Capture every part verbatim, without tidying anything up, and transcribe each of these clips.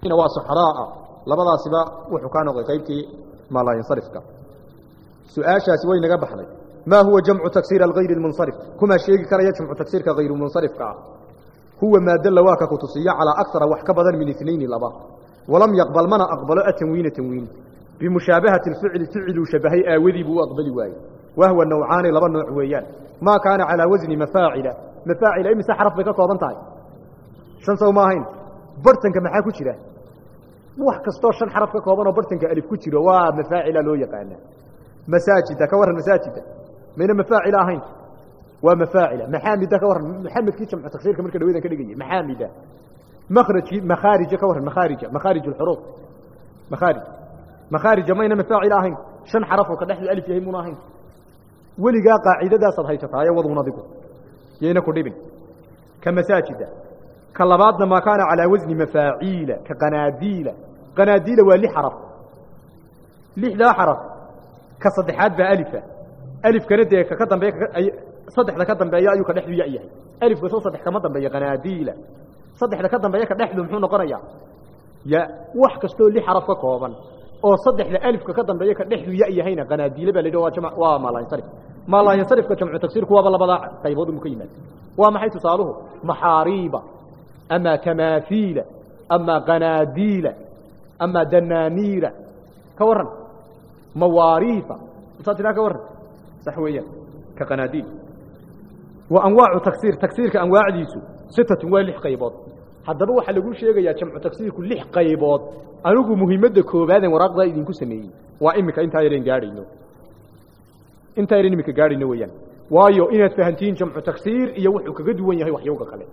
وصحراء لبدا سبا وحكان غيبتي ما لا ينصرفك سؤال شاسي وين قبحنا ما هو جمع تكسير الغير المنصرف كما شيء كان يجمع تكسير كغير منصرف هو ما دل واك كتصيع على أكثر وحك بدل من اثنين لبا ولم يقبل من أقبل التنوين تنوين بمشابهة الفعل فعل شبهي آوذي بو أقبل واي وهو النوعان لبا نوع ويان ما كان على وزن مفاعل مفاعل أي مساحة رفضك كوضنتاي شنسو ماهين برتنك maxaa ku jira wax kasto shan xaraf ka kooban oo bartanka alif ku jiro waa mafaa'ila loo yaqaan masaajida ka waran masaajida meena mafaa'ila ahayn waa mafaa'ila maxamida ka waran maxamed ki jamcu taksiirka marka dhaweedan ka dhigay maxamida makhraj makharij ka waran makharij makharij al-huruf makharij makharij meena mafaa'ila ahayn shan xaraf oo ka dhaxli alif yahay muuna ahayn waliga qaacidadaas aad haysataa ay waduna digo yeena ku dhibin ka masaajida كلباتنا ما كان على وزن مفاعيل كقناديل قناديل ولي حرف ليه لا حرف كصدحات بألفة ألف كانت كقدم بي صدح لكدم بي أيو كدحلو يأيه ألف بسو صدح كمدم بي قناديل صدح لكدم بي كدحلو محون قرية يا وح كستو لي حرف كوبا أو صدح لألف كقدم بي كدحلو يأيه هنا قناديل بل دوا جمع وما لا ينصرف ما لا ينصرف كجمع تكسير كوا بلا بضاع طيبود مكيمات وما حيث صاروه محاريبة أما تماثيل أما قناديل أما دنانير كورن مواريث صدنا كورن سحويا كقناديل وأنواع تكسير تكسير كأنواع ديسو ستة والح قيبات هذا روح اللي يقول شيء يا جمع تكسير كل لح قيبات أنا أقول مهمة كوبادن وراقضة إذن كسمي وإمك أنت يرين جارينو أنت يرين مك جارينو ويان وايو إن فهمتين جمع تكسير يوحك قد وين يهي وحيوك خلي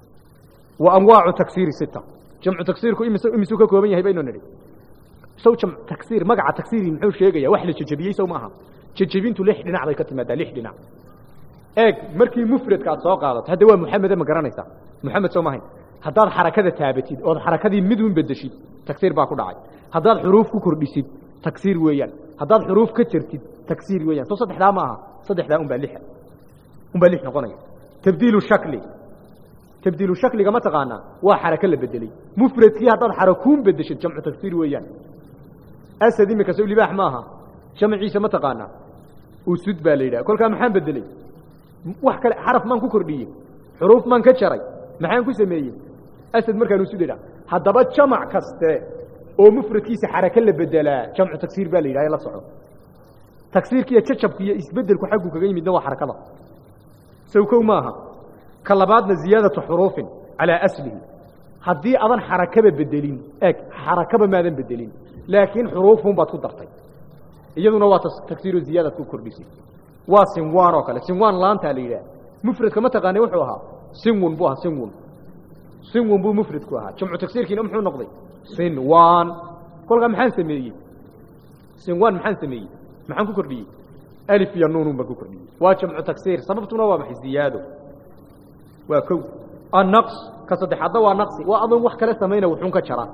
وأنواع تكسير ستة جمع تكسير كو إمسوكا كوبين يهي بينو نري سو جمع تكسير مقع تكسير محو شيء وحلة ججبية سو معها ججبين تو لح دينا على كتمة دا لح دينا ايك مركي مفرد كاد سو قادت هذا هو محمد ما قرانيسا محمد سو ماهين هداد حركة ثابتين او حركة مدون بدشيد تكسير باكو دعاي هداد حروف كو كرديسيد تكسير ويان هداد حروف كترتيد تكسير ويان سو صدح لا معها صدح لا أم باللحة أم باللحة نقوني تبديل الشكل تبديل الشكل كما تقانا وحركة اللي بدلي مفرد فيها طال حركون بدش جمع تكسير ويان أسدي مكسو لي باح ماها جمع عيسى ما تقانا وسد باليدا كل كان محان بدلي وحكى حرف مان كو كرديه حروف مان كجري محان كو سميه أسد مركان وسددا هذا جمع كسته او مفرد كيس حركة اللي بدلا جمع تكسير باليدا يلا صعو تكسير كي تشب كي يسبدل كو حقو كغي ميدنا حركه سوكو ماها كلبادنا زيادة حروف على أسله هذه أظن حركة بدلين إيه حركة ماذا بدلين لكن حروفهم بتكون ضغطين يجدون وات تكثير زيادة كوكرديسي وسنوان وكلا سنوان لان تاليلا مفرد كما تغني وحوها سنون بوها سنون سنون بو مفرد كوها جمع تكسير كي نمحو نقضي سنوان كل غا محان سميه سنوان محان سميه محان كوكردي ألف ينون بكوكردي وجمع تكسير سببتنا ومحي زيادة وكو النقص كصدح هذا نقص وأظن وح كلا سمينا وحنك شرا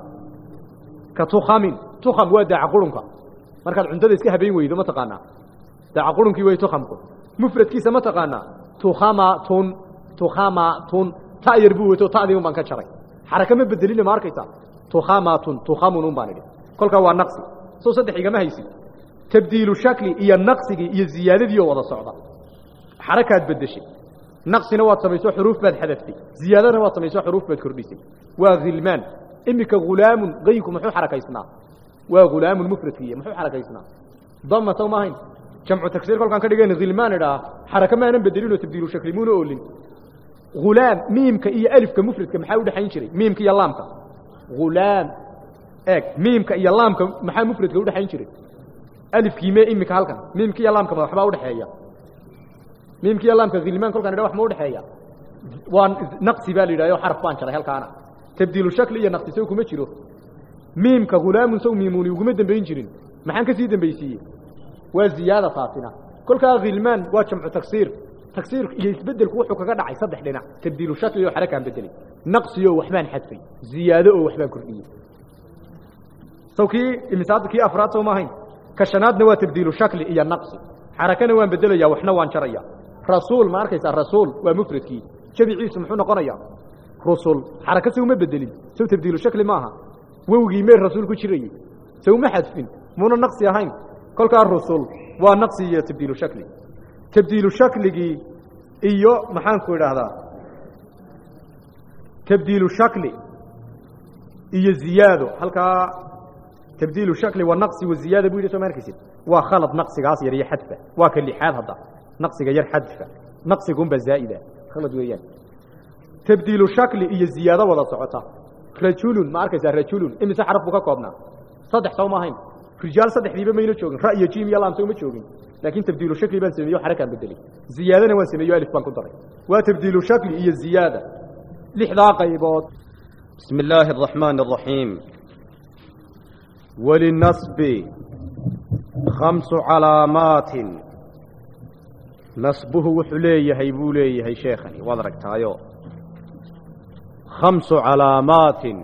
كتخام تخام ودع قرنك مركز عندنا إسكها بين ويد ما تقانا دع قرنك ويد تخامك مفرد كيس ما تقانا تخامة تون تخامة تون تأير بوته تأذي من كشري حركة من بدلين ماركتا تخامة تون تخام نومباني كل كوا النقص سو صدح جماعة يسي تبديل الشكل هي النقص هي الزيادة دي وضع صعدة حركات بدشي نقص نوات سميسو حروف باد حدثتي زيادة نوات سميسو حروف باد كرديسي وغلمان إمك غلام غيكم محو حركة يسنا وغلام المفرد فيه محو حركة يسنا ضمة توماهين جمع تكسير كل كان كدغين غلمان دا حركة ما نبدلين وتبديلوا شكل مونو أولين غلام ميمك إيا ألف كمفرد كمحاول حينشري ميمك إيا لامك غلام اك ميمك إيا لامك محاول مفرد كمحاول حينشري ألف كيما إمك هالكن ميمك إيا لامك محاول حيا ميمك يلا مك غلمان كل كان wax ma u dhaxeeya waan naqsi baa leeyahay xaraf baan jaray halkaana tabdiilu shakli iyo naqsi soo kuma jiro miimka gulaamun soo miimuni ugu dambeyn jirin maxaan ka sii dambeysiyay waa ziyaada faasina kulka غلمان waa jamcu taksiir taksiir iyo isbedelku wuxuu kaga dhacay saddex dhinac tabdiilu shakli iyo xarakaan bedeli naqsi iyo waxbaan xadfay ziyaado oo waxbaan kordhiyay sawkii imisaadkii afraad soo ma ahayn ka shanaadna waa tabdiilu shakli iyo naqsi حركنا وان بدليا وحنا وان شريا رسول ما أركيس الرسول ومفرد كي شبي عيسى محونا قريا رسول حركة سوى ما بدلين سوى تبديل شكل معها wowgii mee rasuul ku jirayay sawma xadfin muna naqsi ahayn kolkaa rusul waa naqsi iyo tabdiilu shakli tabdiilu shakligii iyo maxaan ku idhaahdaa tabdiilu shakli iyo ziyaado halkaa tabdiilu shakli waa naqsi wa ziyaada buu yidhi soo ma arkaysid waa khalad naqsigaas yar iyo xadfa waa ka lixaad hadda naqsiga yar xadfa naqsigunba zaa'ida khalad weeyaan tabdiilu shakli iyo ziyaado wada socota rajulun ma arkaysaa rajulun imise xaraf buu ka koobnaa saddex soo ma ahayn rijaal saddexdiiba mayna joogin ra iyo jiim iyo laam soo ma joogin laakiin tabdiilu shakli baan sameeyo xarakaan bedelay ziyaadana waan sameeyo alif baan ku daray waa tabdiilu shakli iyo ziyaada lixdaa qaybood bismi illaahi araxmaani araxiim walinasbi khamsu calaamaatin nasbuhu wuxuu leeyahay buu leeyahay sheekhani waad aragtaayo khamsu calaamaatin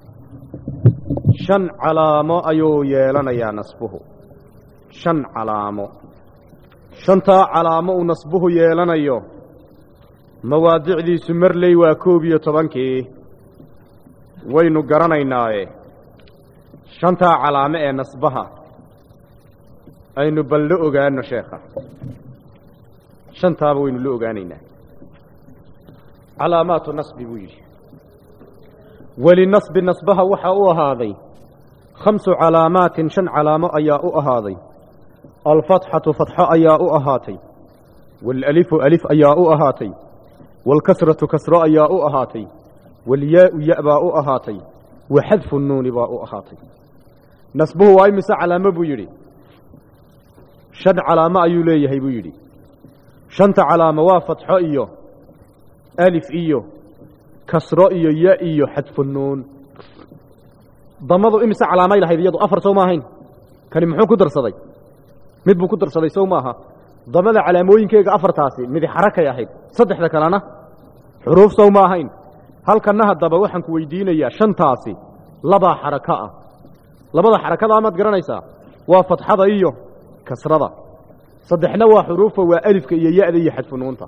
shan calaamo ayuu yeelanayaa nasbuhu shan calaamo shantaa calaamo uu nasbuhu yeelanayo mawaadicdiisu marley waa koob iyo tobankii waynu garanaynaaye shantaa calaamo ee nasbaha aynu bal la ogaano sheekha shantaaba waynu la ogaanaynaa calaamaatu nasbi buu yidhi walinasbi nasbaha waxaa u ahaaday khamsu calaamaatin shan calaamo ayaa u ahaaday alfatxatu fatxo ayaa u ahaatay waalalifu alif ayaa u ahaatay waalkasratu kasro ayaa u ahaatay waalyaau ya baa u ahaatay wa xadfu nuuni baa u ahaatay nasbuhu waa imise calaamo buu yidhi shan calaamo ayuu leeyahay buu yidhi shanta calaamo waa fatxo iyo alif iyo kasro iyo ya iyo xadfu nuun damadu imise calaamay lahayd iyadu afar sow ma ahayn kani muxuu ku darsaday mid buu ku darsaday sow maaha damada calaamooyinkeega afartaasi midi xarakay ahayd saddexda kalena xuruuf sow ma ahayn halkanna haddaba waxaan ku weydiinayaa shantaasi labaa xarako ah labada xarakada amaad garanaysaa waa fatxada iyo kasrada saddexna waa xuruufa waa alifka iyo ya-da iyo xadfu nuunta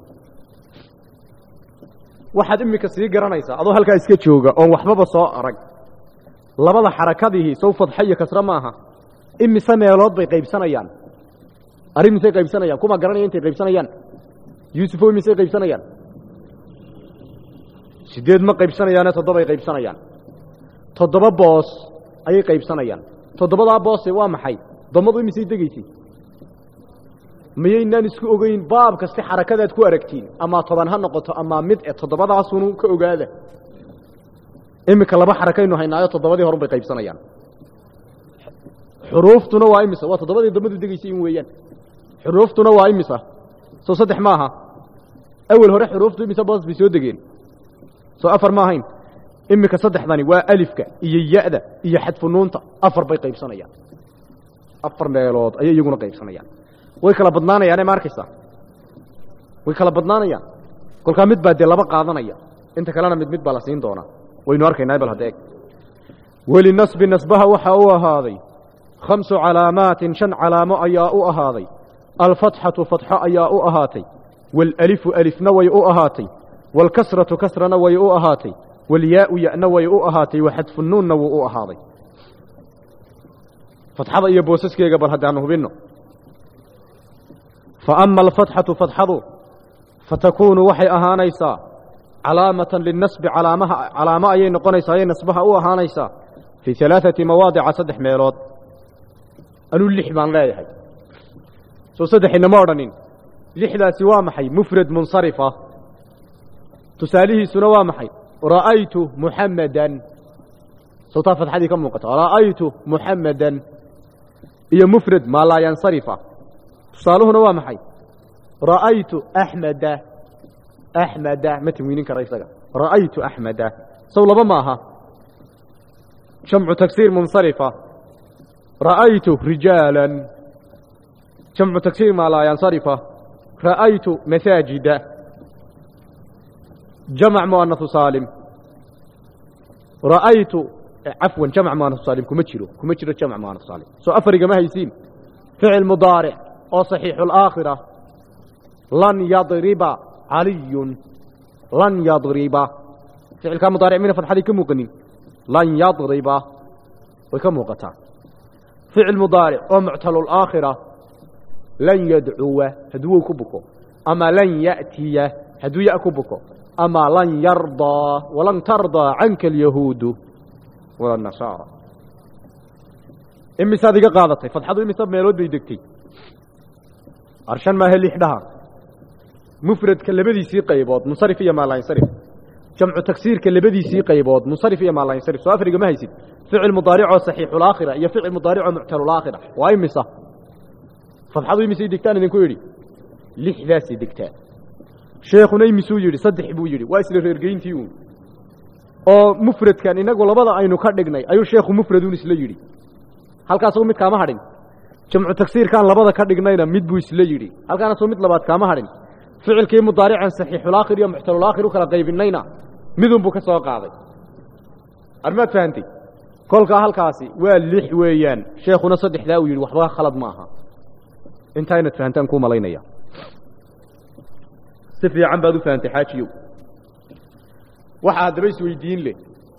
waxaad iminka sii garanaysaa adoo halkaa iska jooga oon waxbaba soo arag labada xarakadihii sow fatxo iyo kasro maaha imise meelood bay qaybsanayaan arrin misay qaybsanayaan kuma garanaya intay qaybsanayaan yuusufo imisay qaybsanayaan sideed ma qaybsanayaane toddobay qaybsanayaan toddoba boos ayay qaybsanayaan toddobadaa boose waa maxay damadu imisay degaysay miyaynaan isku ogeyn baab kasta xarakadaad ku aragtiin ama toban ha noqoto ama mid e toddobadaasunu ka ogaada iminka laba xarakaynu haynaayo toddobadii horun bay qaybsanayaan xuruuftuna waa imisa waa toddobadii damadu degaysay in weeyaan xuruuftuna waa imisa soo saddex maaha awel hore xuruuftu imisa boos bay soo degeen soo afar ma ahayn iminka saddexdani waa alifka iyo ya-da iyo xadfu nuunta afar bay qaybsanayaan afar meelood ayay iyaguna qaybsanayaan way kala badnaanayaane ma arkaysaa way kala badnaanayaan kolkaa mid baa dee laba qaadanaya inta kalena mid mid baa la siin doonaa waynu arkaynaa bal hadda eg walinasbi nasbaha waxaa u ahaaday khamsu calaamaatin shan calaamo ayaa u ahaaday alfatxatu fatxo ayaa u ahaatay waalalifu alifna way u ahaatay waalkasratu kasrana way u ahaatay waalyaau ya-na way u ahaatay wa xadfu nuunna wuu u ahaaday fatxada iyo boosaskeega bal haddaanu hubinno faama alfatxatu fatxadu fatakuunu waxay ahaanaysaa calaamatan linasbi calaamaha calaamo ayay noqonaysaa ayay nasbaha u ahaanaysaa fii alaaثati mawaadica saddex meelood anuu lix baan leeyahay soo saddexina ma odhanin lixdaasi waa maxay mufrad munsarifa tusaalihiisuna waa maxay ra'aytu muxammadan sawtaa fatxadii ka muuqata ra'aytu muxammadan iyo mufrad maa laa yansarifa tusaaluhuna waa maxay ra'aytu axmeda axmeda ma tanwiinin kara isaga ra'aytu axmeda sow laba ma aha jamcu tagsiir munsarifa ra'aytu rijaalan jamcu tagsiir maa laa yansarifa ra'aytu masaajida jamc muanahu saalim ra'aytu cafwan jamc muanahu saalim kuma jiro kuma jiro jamc muanahu saalim soo afariga ma haysiin ficil mudaaric oo saxiixu alaakhira lan yadriba caliyun lan yadriba ficilkaa mudaaric mina fadxadii ka muuqanin lan yadriba وكم وقتها فعل مضارع ومعتل الآخرة لن يدعو هدو كبكو أما لن يأتي هدو يأكبكو أما لن يرضى ولن ترضى عنك اليهود ولا النصارى إمي صادقة قادتي فتحضوا إمي صاب ميلود بيدكتي عرشان ما هي اللي إحداها مفرد كاللبدي سي قيبوض منصرف إيا ما لا ينصرف جمع تكسير كاللبدي سي قيبوض منصرف إيا ما لا ينصرف سؤال فرق ما هيسيد فعل مضارع صحيح الآخرة يا فعل مضارع معتل الآخرة وإمي صح فتحضوا إمي سيدكتان إذن كو يري لحذا سيدكتان شيخنا إمي سو يري صدح بو يري وإسل الرقين تيون oo mufradkan inagu labada aynu ka dhignay ayuu sheekhu mufradun isla yiri halkaas oo mid kaama hadhin jamcu taksiirkan labada ka dhignayna mid buu isla yiri halkaas oo mid labaad kaama hadhin ficilkii mudaarican saxiixul aakhir iyo muhtalul aakhir kala qaybinayna midun buu ka soo qaaday armaad fahanti kolka halkaasi waa lix weeyaan sheekhuna saddexdaa uu yiri waxba khalad ma aha intayna fahantaan ku malaynaya si fiican baad u fahantay xaajiyo waxaad rays weydiin leh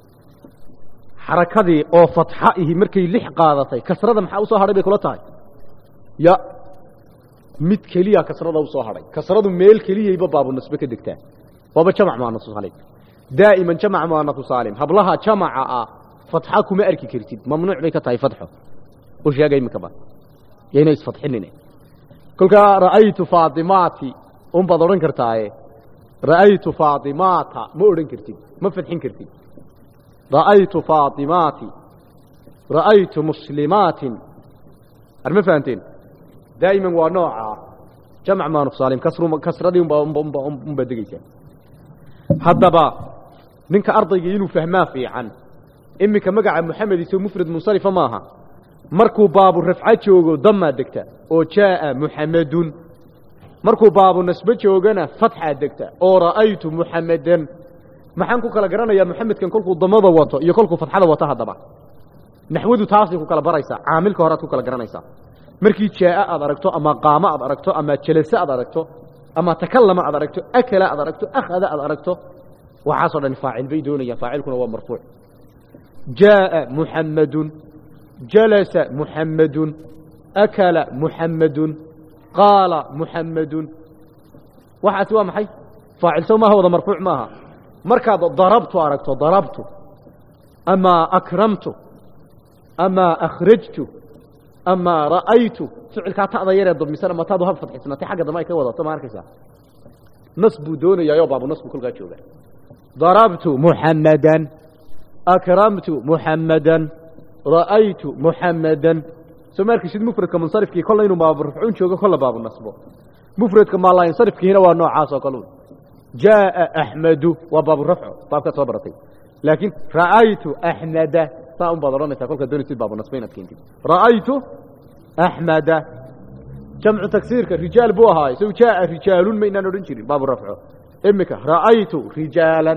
xarakadii oo fatxa ihi markay lix qaadatay kasrada maxaa u soo hadhay bay kula tahay ya mid kaliya kasrada u soo hadhay kasradu meel kaliya baabu nasbe ka degtaa baba jamac ma nasu salim daa'iman jamac ma nasu salim hablaha jamaca ah fatxa kuma arki kartid mamnuuc bay ka tahay fatxo oo sheegay imka ba yeena is fatxinina kulka ra'aytu fatimati um badoran kartaaye رأيت فاطمات ما أورن كرتين ما فتحين كرتين رأيت فاطمات رأيت مسلمات أرمي فهمتين دائما ونوع جمع ما نفصالهم كسر كسر دي مبدقية هذا با منك أرضي ينو فهما في عن إمك مقع محمد يسوي مفرد منصرف ماها مركو باب الرفعات يوغو ضم دكتا وجاء محمد markuu baabu nasbe joogana fatxa degta oo raaytu muhammadan maxaan ku kala garanayaa muhammadkan kolkuu damada wato iyo kolkuu fatxada wato hadaba naxwadu taasi ku kala baraysa caamilka hore ku kala garanaysa markii jaa aad aragto ama qaama aad aragto ama jalasa aad aragto ama takallama aad aragto akala aad aragto akhada aad aragto waxa soo dhan faacil bay doonaya faacilkuna waa marfuuc jaa muhammadun jalasa muhammadun akala muhammadun قال محمد واحد سوا محي فاعل سو ما هو مرفوع معها مركب ضربت أركت ضربت أما أكرمت أما أخرجت أما رأيت فعل كاتا ضير يضرب مثلا ما تاضو هفتح اسمها تي حاجة ما يكوضا تما هركسا نصب دون يا يابا ابو نصب كل غا جوغا ضربت محمدا أكرمت محمدا رأيت محمدا سمارك شد مفرد كمنصرف كي كل إنه باب رفعون شوقه كل باب النصب مفرد كما الله ينصرف كي هنا والنوع عاصى قالون جاء أحمد وباب الرفع باب كصبرتي لكن رأيت أحمد صاهم بضرنا تقول كدوني تباب النصبين أتكين رأيت أحمد جمع تكسير كرجال بوها يسوي جاء رجال ما إننا نرنشري باب الرفع إمك رأيت رجالا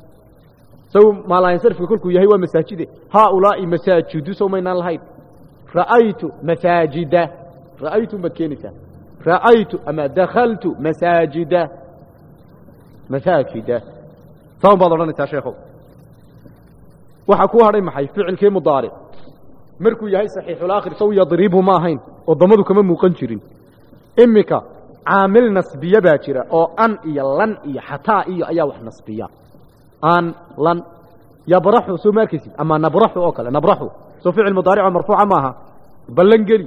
سو ما الله ينصرف كل كي هو مساجد هؤلاء مساجد سو ما إننا الهيد رأيت مساجد رأيت مكينة رأيت أما دخلت مساجد مساجد صوم بضرنا تشيخه وحكوها رأي محي فعل كي مضارع مركو يهي صحيح الآخر سو يضربه ما هين وضمده كمان مقنشرين إمك عامل نصبية باكرة أو أن إيا لن إيا حتى إيا إيا وح نصبية أن لن يبرحوا سو ماركسي أما نبرحوا أوكلا نبرحوا سو فعل مضارع مرفوعة معها بلنجلي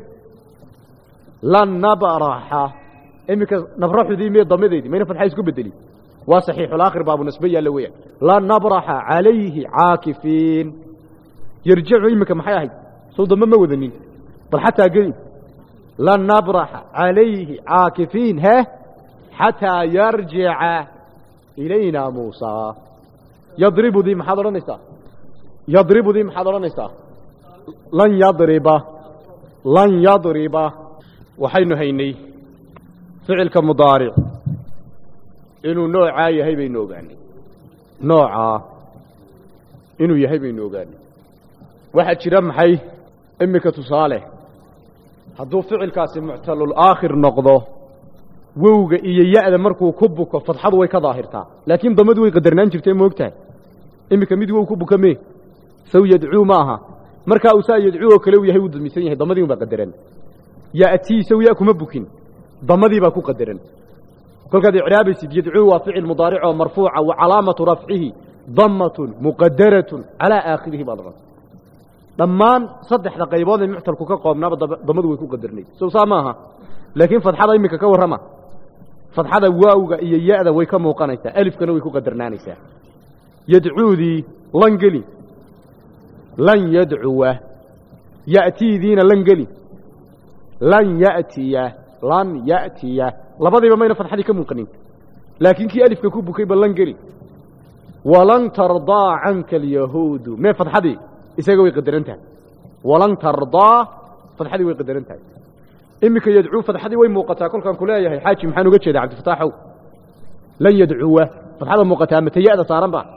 لن نبرح إمك نبرح دي مية ضميدي دي مين فتح يسكب بدلي وصحيح الآخر باب نسبية لوية لن نبرح عليه عاكفين يرجعوا إمك محياهي سو ضمم وذنين بل حتى قريب لن نبرح عليه عاكفين ها حتى يرجع إلينا موسى يضرب ذي محاضرة نساء يضرب ذي محاضرة نساء لن يضرب لن يضرب وحين هيني فعل كمضارع إنه نوع يهي بين نوغاني نوع إنه يهي بين نوغاني واحد شرم حي إمك تصالح هدو فعل كاسم معتل الآخر نقضه ووغا إيا يأذى مركو كبك فتحضو ويكا ظاهرتا لكن ضمدو يقدرنان جبتين موقتها إمك مدو كبك ميه سو يدعو معها markaa uu saa yadcuu kale uu yahay uu damisan yahay damadii baa qadaran ya'tii sawiya kuma bukin damadii baa ku qadaran kolkaad i'raabaysid yadcuu waa ficil mudaaric oo marfuuca wa calaamatu rafcihi dammatun muqaddaratun ala aakhirihi badran dhammaan saddexda qaybood ee muctalku ka qoobnaaba damadu way ku qadarnay soo saamaha laakiin fadxada imika ka warrama fadxada waawga iyo yaada way ka muuqanaysaa alifkana way ku qadarnaanaysaa yadcuudii lan geli lan yadcuwa ya'tiidiina lan geli lan ya'tiya lan ya'tiya labadiiba mayna fadxadii ka muuqanin laakiin kii alifka ku bukay ba lan geli walan tardaa canka alyahuudu mee fadxadii isaga way qadaran tahay walan tardaa fadxadii way qadaran tahay imika yadcuu fadxadii way muuqataa kolkaan ku leeyahay xaaji maxaan uga jeedaa cabdifataaxow lan yadcuwa fadxada muuqataa mata ya'da saaran ba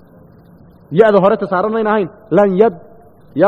ya'da horeta saaran mayn ahayn lan yad ya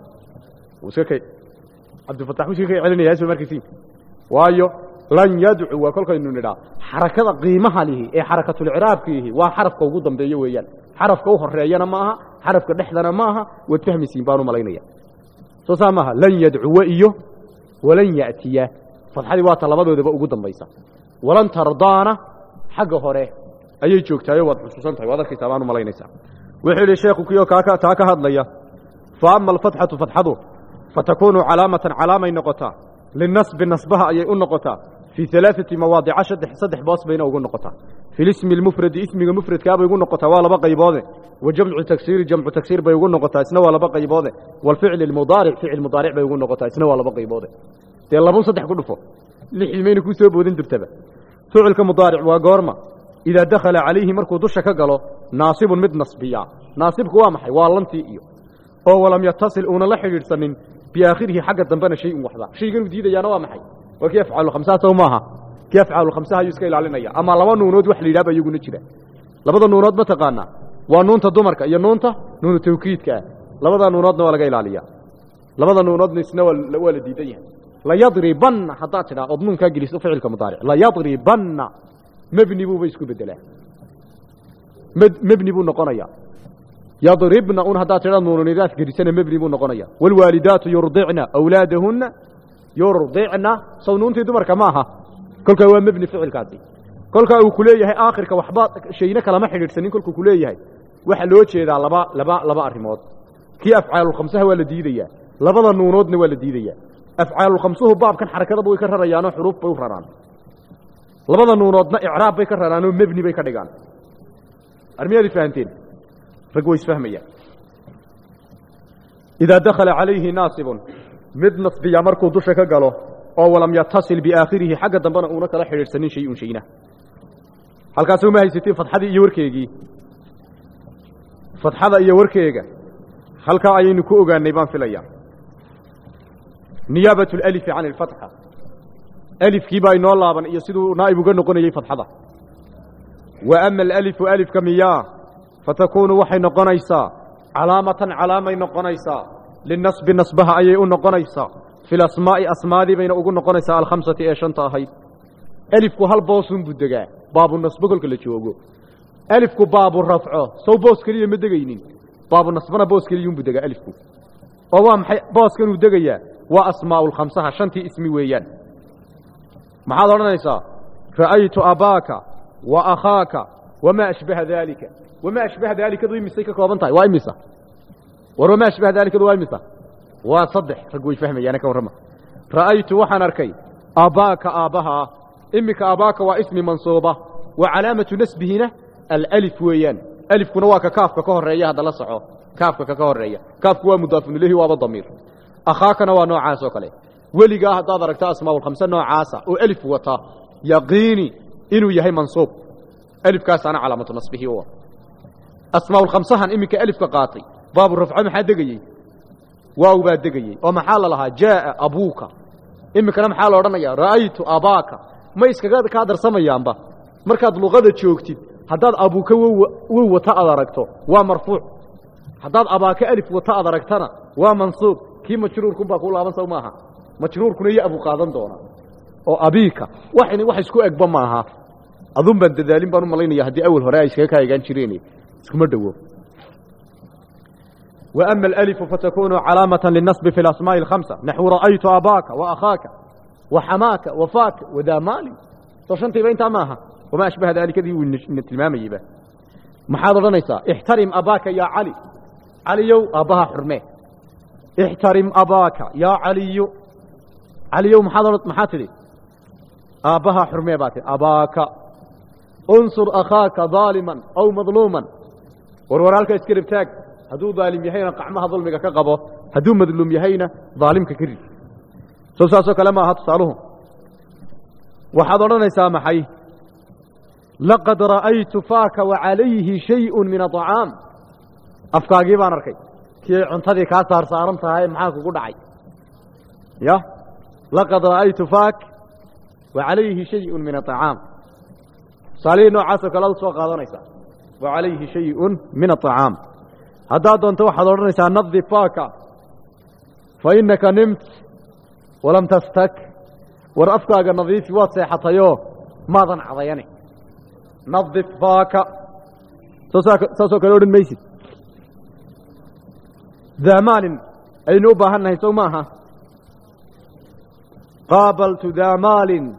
iska kay cabdifatax mushii kay celinaya soo markiisiin waayo lan yadcuwa kolkaynu nidhaa xarakada qiimaha lihi ee xarakatul icraabkiihi waa xarafka ugu dambeeyo weeyaan xarafka u horeeyana ma aha xarafka dhexdana ma aha wad fahmisiin baan u malaynaya soo saamaha lan yadcuwa iyo walan ya'tiya fadxadii waa ta labadoodaba ugu dambaysa walan tardaana xagga hore ayay joogtaayo waad xusuusan tahay waad arkaysaa baan u malaynaysaa wuxuu yidhi sheekhu kiyo kaa taa ka hadlaya fa ama alfatxatu fadxadu fatakuunu calaamatan calaamay noqotaa linasbi nasbaha ayay u noqotaa fii alaaثati mawaadica saddex saddex boos bayna ugu noqotaa fi lismi اlmufradi ismiga mufradkaabay ugu noqotaa waa laba qayboode wa jamcu tagsiiri jamcu tagsiir bay ugu noqotaa isna waa laba qayboode waalficli اlmudaaric ficil mudaaric bay ugu noqotaa isna waa laba qayboode dee labun saddex ku dhufo lixdii mayna kuu soo boodin jirtaba ficilka mudaaric waa goorma idaa dakhala calayhi markuu dusha ka galo naasibun mid nasbiya naasibku waa maxay waa lantii iyo oo walam yatasil uuna la xidhiidhsanin biaakhirihi xagga dambena shay un waxba shayganuu diidayaana waa maxay waa kii afcaalu khamsaha sow maaha kii afcaalu khamsaha ayuu iska ilaalinaya ama laba nuunood wax la yidhahba iyaguna jira labada nuunood ma taqaanaa waa nuunta dumarka iyo nuunta nuunu tawkiidka ah labada nuunoodna waa laga ilaaliya labada nuunoodna isna waa la diidan yahay layadribanna haddaad tidhaa ood nuunkaa geliso ficilka mudaaric layadribanna mebni buuba isku bedelaa mebni buu noqonaya yadribna un haddaad tidhaa nuununidaas gelisana mebni buu noqonaya waalwaalidaatu yurdicna awlaadahunna yurdicna sow nuuntii dumarka ma aha kolkaa waa mebni ficilkaasi kolkaa uu ku leeyahay aakhirka waxba shayna kalama xidhiidhsanin kolkuu ku leeyahay waxaa loo jeedaa laba laba laba arrimood kii afcaalulkhamsaha waa la diidayaa labada nuunoodna waa la diidayaa afcaalulkhamsuhu baabkan xarakadaba way ka rarayaanoo xuruuf bay u raraan labada nuunoodna icraab bay ka raraanoo mebni bay ka dhigaan armiyaad fahanteen rag way isfahmayaan idaa dakhala calayhi naasibun mid nasbiya markuu dusha ka galo oo walam yatasil biaakhirihi xagga dambena uuna kala xidhiidhsanin shay un shayna halkaasuu ma haysatiin fadxadii iyo warkeegii fadxada iyo warkeega halkaa ayaynu ku ogaanay baan filaya niyaabat alalifi can alfatxa alifkii baa inoo laaban iyo siduu naa'ib uga noqonayey fadxada wa ama alalifu alifka miyaa fatakuunu waxay noqonaysaa calaamatan calaamay noqonaysaa linasbi nasbaha ayay u noqonaysaa fi lasmaa'i asmaadii bayna ugu noqonaysaa alkhamsati ee shanta ahayd alifku hal boosunbuu degaa baabu nasbo kolka la joogo alifku baabu rafco sow boos keliya ma degaynin baabu nasbana boos keliyuunbuu degaa alifku oo waa maxay booskanuu degayaa waa asmaa'u lkhamsaha shantii ismi weeyaan maxaad odhanaysaa ra'aytu abaaka wa akhaaka wamaa ashbaha daalika wamaa ashbaha daalikadu imisay ka kooban tahay waa imisa war wamaa ashbaha daalikadu waa imisa waa saddex rag way fahmayaana ka warrama ra'aytu waxaan arkay abaaka aabbahaa iminka abaaka waa ismi mansuuba wa calaamatu nasbihina alأlif weeyaan alifkuna waa ka kaafka ka horeeya hadda la soco kaafka ka ka horeeya kaafku waa mudaafun ilayhi waaba damiir akhaakana waa noocaas oo kale weligaa haddaad aragta asmaa'ul khamsa noocaasa oo alif wata yaqiini inuu yahay mansuub alifkaasaana calaamatu nasbihi u ah asmaa'ul khamsahan iminka alifka qaatay baabu rafco maxaa degayey waaw baa degayey oo maxaa la lahaa jaaa abuuka iminkana maxaa la odhanayaa ra'aytu abaaka ma iskaga kaa darsamayaanba markaad luqada joogtid haddaad abuuka wow wata aad aragto waa marfuuc haddaad abaaka alif wata aad aragtana waa mansuub kii majruurkunbaa kuu laaban saw maaha majruurkuna iyo abu qaadan doona oo abiika waxani wax isku egba maaha adun baan dadaalin baan u malaynaya haddii awal hore ay iskaga kaagaan jireen iskuma dhowo وأما الألف فتكون علامة للنصب في الأسماء الخمسة نحو رأيت أباك وأخاك وحماك وفاك وذا مالي فشنتي بين تماها وما أشبه ذلك ذي التلمام يبه محاضرة نيسا احترم أباك يا علي علي أباها حرمه احترم أباك يا علي علي محاضرة محاتري أباها حرمه باتي أباك انصر أخاك ظالما أو مظلوما ورورالك اسكربتاك هدو ظالم يهينا قعمها ظلمك كقبه هدو مظلوم يهينا ظالمك كري سوساسو كلامها هتصالهم وحضرنا سامحي لقد رأيت فاك وعليه شيء من طعام أفكاقي بان أركي كي عنتدي كاسار سارمتها هاي معاك وقود عي يا لقد رأيت فاك وعليه شيء من الطعام صالين نوعاسك الله سوى قادنيسا وعليه شيء من الطعام هذا دون توحد ورنيسا نظف فاك فإنك نمت ولم تفتك ورأفكاك النظيف واتسي حتى يو ماذا عضياني نظف فاك سوسو كالور الميسي ذا مال أي نوبة هنه سوماها قابلت ذا مال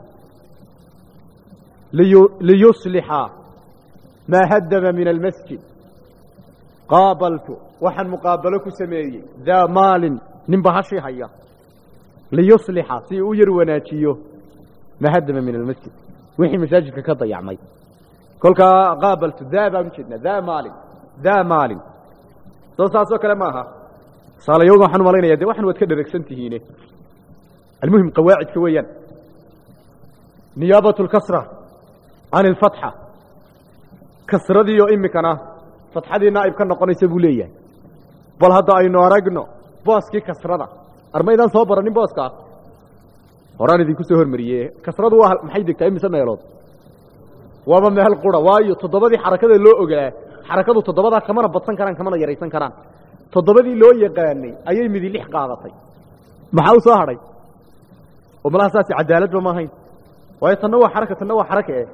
لي ليصلح ما هدم من المسجد قابلت وحن مقابلك سميي ذا مال ننبهشي هيا ليصلح سيؤير وناتيو ما هدم من المسجد وحي مساجدك كضيع مي كلك قابلت ذا بمشدنا ذا مال ذا مال صوصاصو كلامها صار يوم وحن مالينا يدي وحن وتكدر اكسنتي هنا المهم قواعد كويا نيابة الكسرة عن الفتحة كسرة دي يو إمكنا فتحة دي نائب كان نقوني سبولية بل هذا أي نورقنا باسكي كسرة أرميدان صوبراني باسكا وراني دي كسوهر مريه كسرة دي واحد محيدك تأمي سنة يلوض وابا من هالقرى وايو تضبا دي حركة دي لو أقلا حركة دي تضبا دا كمان بطسان كران كمان يريسان كران تضبا دي لو يقاني أي مدي لح قاضتي محاو صاهري وملا أساسي عدالة وما هين ويتنوى حركة تنوى حركة إيه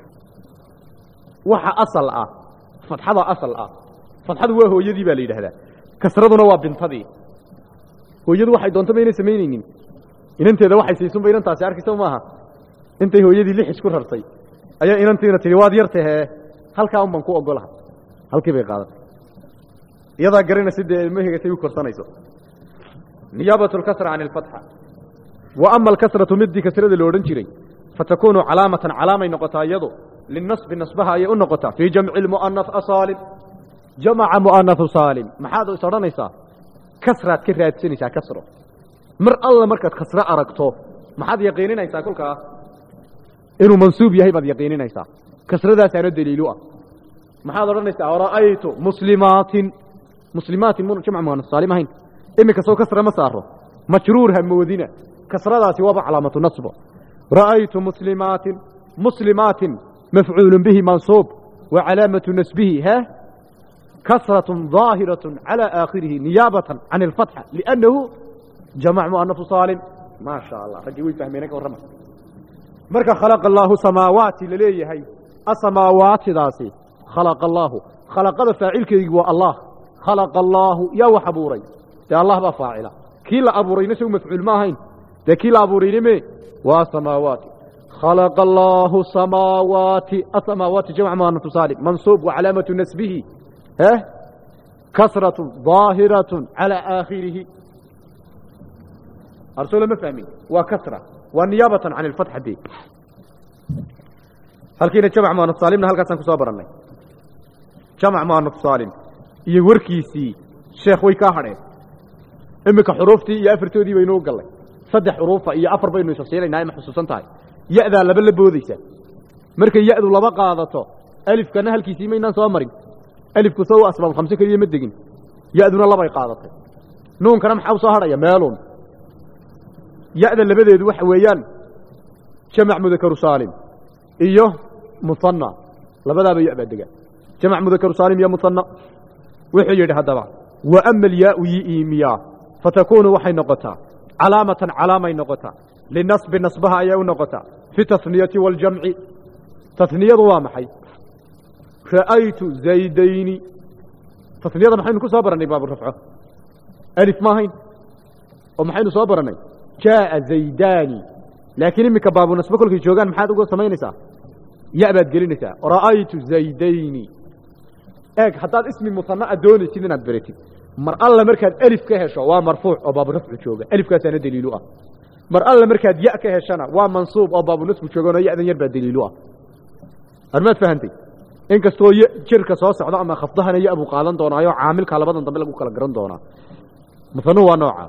وحا أصل آه فتحة أصل آه فتحة هو يدي بالي هذا كسرة نوى بنتدي هو يدي واحد دون تبين سمينين إن أنت إذا واحد سيسون بين أنت أسعارك سوماها أنت هو يدي ليش كل هرسي أي إن أنت نتلواد يرته هل كأم من قوة أقولها هل كيف يقال يضع قرينا سد المهجة تيو كرسانيسو نيابة الكسرة عن الفتحة وأما الكسرة مدي كسرة الأورنجري فتكون علامة علامة نقطة يدو للنصب نصبها أي نقطة في جمع المؤنث أصالم جمع مؤنث صالم ما حدا صرنيسا كسرة كرة سنيسا كسرة مر الله مركز كسرة أركتو ما حدا يقينين إيسا كلك إنه منسوب يهي بعد يقينين إيسا كسرة ذا سنة دليلوها ما حدا رنيسا ورأيت مسلمات مسلمات جمع مؤنث صالم هين إمي كسو كسرة مساره مجرور هم مودينة كسرة ذا سواب علامة النصب رأيت مسلمات مسلمات مفعول به منصوب وعلامة نسبه ها كسرة ظاهرة على آخره نيابة عن الفتحة لأنه جمع مؤنث صالم ما شاء الله رجوي فهمينك ورمى مركا خلق الله سماوات لليه هي السماوات داسي خلق الله خلق هذا فاعل كيقوى الله خلق الله يا وحبوري يا الله بفاعله كلا أبوري نسو مفعول ما هين ده كلا أبوري نمي وسماوات خلق الله سماوات السماوات جمع مؤنث صالم منصوب وعلامة نسبه ها كسرة ظاهرة على آخره أرسل ما فهمين وكسرة ونيابة عن الفتحة دي هل كينا جمع مؤنث صالم هل كسان كصابر الله جمع مؤنث صالم يوركيسي شيخ ويكاهره إمك حروفتي يا أفرتو دي بينو قال لي صدح حروفها يا أفر بينو يسوسيلي نايم حسوسان تاي يأذى لبل بوديسة مركا يأذو لبا قادته ألف كان هالكيسي مينان صامرين ألف كسو أسباب خمسة كريه مدقين يأذون لبا قادته نون كان محاو صهر يا مالون يأذى لبدا يدوح ويان جمع مذكر سالم إيوه مصنع لبدا بيأبد دقا جمع مذكر سالم يا مصنع وحيد هذا وأما الياء يئيميا فتكون وحي نقطة علامة علامة نقطة للنصب نصبها أي نقطة في تثنية والجمع تثنية ضوامحي رأيت زيدين تثنية محي نكون صابرا باب الرفعة ألف ما هين ومحين صابرنا جاء زيداني لكن إمك باب نسبة كل جوجان محاد وقول سمينسا يأبد قلنسا رأيت زيدين إيه حتى اسم مثنى أدوني سيدنا بريتي مر الله مركز ألف كهشة ومرفوع أو باب رفع جوجا ألف كهسنا دليلوها مر الله مركز ياء كهشنا ومنصوب أو باب نسبة جوجا يأذن يربى دليلوها أنا ما فهمتي إن كستو شركة صوص عضاء ما خفضها نيا أبو قالن دونا يو عامل كلا بدن طبيعي أبو كلا جرن دونا مثنى ونوعا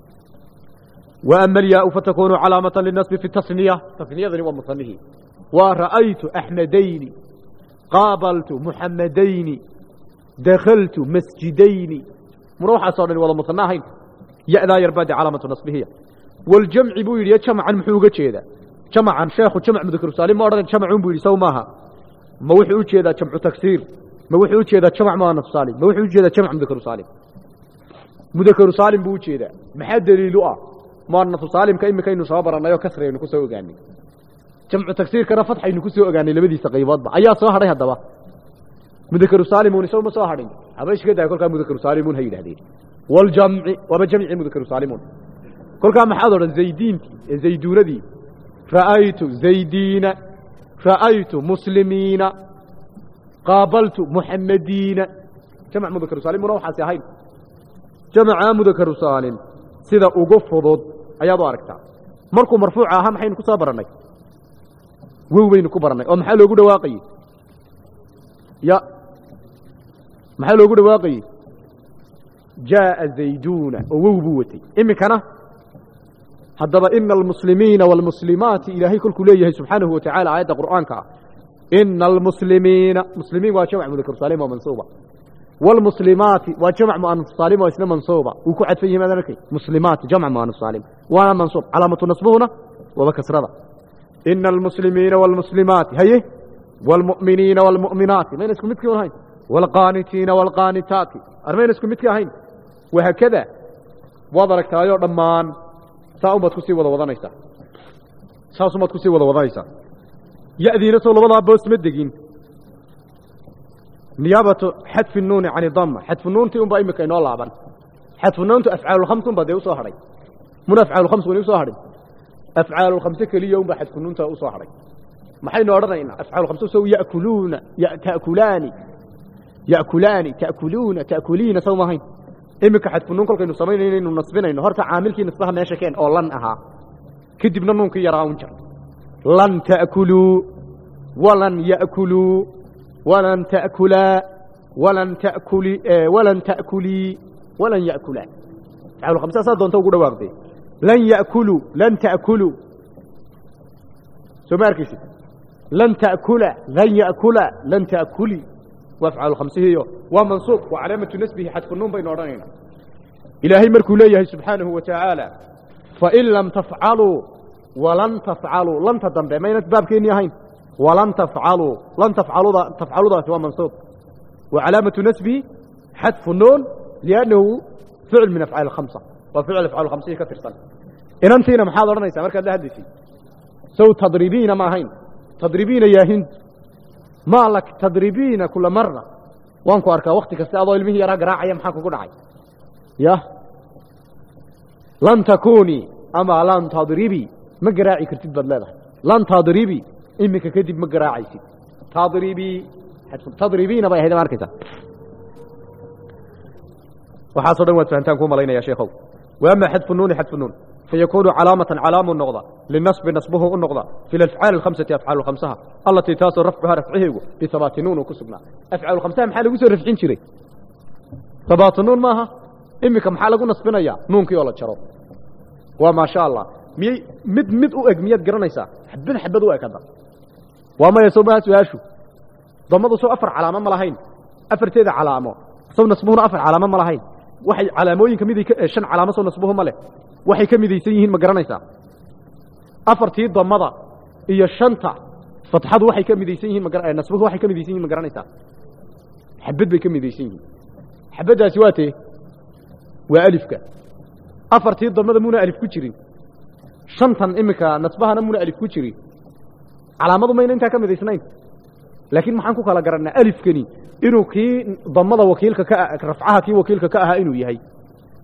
وأما الياء فتكون علامة للنصب في التصنية تصنية ذي هو مثنيه ورأيت أحمدين قابلت محمدين دخلت مسجدين مروحة صار ولا مثناهين ياء لا يربى علامة نصبه والجمع بيقول يجمع عن محوقة كذا جمع عن شيخ وجمع مذكر سالم ما أردنا جمعون بيقول يسوي معها ما وحي كذا جمع تكسير ما وحي كذا جمع ما نص سالم ما وحي كذا جمع مذكر سالم مذكر سالم بيقول كذا ما حد دليله ما نص سالم كأنه كأنه صابر أنا يو كسر إنه كسر وجاني جمع تكسير كنا فتح إنه كسر وجاني لبدي سقيبات بقى أيها صهر هذا بقى مذكر سالمون يسوي مصاهرين أبيش كده يقول كان مذكر سالمون هي هذه والجمع وبجمع مذكر سالمون كل كان محاضر زيدين زيدون دي رأيت زيدين رأيت مسلمين قابلت محمدين جمع مذكر سالم وروحة سهين جمع مذكر سالم سيدا أقفض أيا باركتا مركو مرفوع أهم حين كصابرني وين كبرني أو محل وجود واقعي يا محل وجود واقعي جاء زيدون ووبوتي إمي كنا هذا إن المسلمين والمسلمات إلهي كل كليه سبحانه وتعالى آيات القرآن كا إن المسلمين مسلمين وجمع مذكر سالم ومنصوبة والمسلمات وجمع مؤنث سالم واسم منصوبة وكعد فيه ماذا لكي مسلمات جمع مؤنث سالم وانا منصوب علامة نصبهنا وبكسرها إن المسلمين والمسلمات هي والمؤمنين والمؤمنات ما ينسكم متك هين والقانتين والقانتات أرمين ينسكم متك هين وهكذا وضرك تايو ضمان ساومت كسي ولا وضانيسا ساومت كسي ولا وضانيسا يأذي رسول الله بوس مدقين نيابة حذف النون عن الضمة حذف النون تيوم بأيمك إنه الله عبان حذف النون أفعال الخمس بدأ يصهري من أفعال الخمس ونصهري أفعال الخمس كل يوم بحذف النون تصهري ما حين أردنا أفعال الخمس سو يأكلون تأكلان يأكلان تأكلون تأكلين سو ما هين إمك حذف النون كل كانوا صمين إنه نصبنا إنه هرت عامل كي نصبها ماشي كان أو لن أها كدبنا النون كي يراون جر لن تأكلوا ولن يأكلوا ولن تأكلا ولن تأكلي اه ولن تأكلي ولن يأكلا تعالوا خمسة صاد دون توقوا واقدي لن يأكلوا لن تأكلوا سو ماركسي لن تأكلا لن يأكلا لن تأكلي وافعل خمسة هي ومنصوب وعلامة نسبه حذف النون بين ورانين إلهي مركو ليه سبحانه وتعالى فإن لم تفعلوا ولن تفعلوا لن تدنبه ما ينتباب كين يهين ولن تفعلوا لن تفعلوا ذا تفعلوا ذا سواء منصوب وعلامة نسبه حذف النون لأنه فعل من أفعال الخمسة وفعل أفعال الخمسة كثير سنة إن أنتينا محاضرنا يسامرك الله هدفي سو تضربين ما هين تضربين يا هند ما لك تضربين كل مرة وانكو أركا وقتك استعضوا علمه يرى قراعي يمحاكو قرعي يا لن تكوني أما لن تضربي ما قراعي كرتب بدلاده لن تضربي إمك كدب ما قراعي سي تضربي تضربين بأي هذا ماركتا وحاصل دوت فهمتانكم علينا يا شيخو وأما حذف النون حذف النون فيكون علامة علام النقضة للنصب نصبه النقضة في الأفعال الخمسة أفعال الخمسة التي تاصل رفعها رفعه بثبات نون وكسبنا أفعال الخمسة محال يقول رفعين شري ثبات النون ماها إمك محال يقول نصبنا يا نون كي ولا تشرب وما شاء الله مي مد مد أوك ميت قرنيسا حبين حبدوا كذا وما يسوبها سواشو ضمضوا سو أفر علامة ملاهين أفر تيدا علامة سو نصبهنا أفر علامة ملاهين waxay calaamooyin kamid ah shan calaamad soo nasbuhu male waxay kamid yihiin ma garanaysaa afartii damada iyo shanta fatxadu waxay kamid yihiin ma garanaysaa nasbuhu waxay kamid yihiin ma garanaysaa xabad bay kamid yihiin xabadaasi waatee waa alifka afartii damada muna alif ku jirin shantan imika nasbahana muna alif ku jirin calaamadu ma inta kamid isnayn laakiin maxaan ku kala garanaa alifkani inuu kii damada wakiilka ka rafcaha kii wakiilka ka ahaa inuu yahay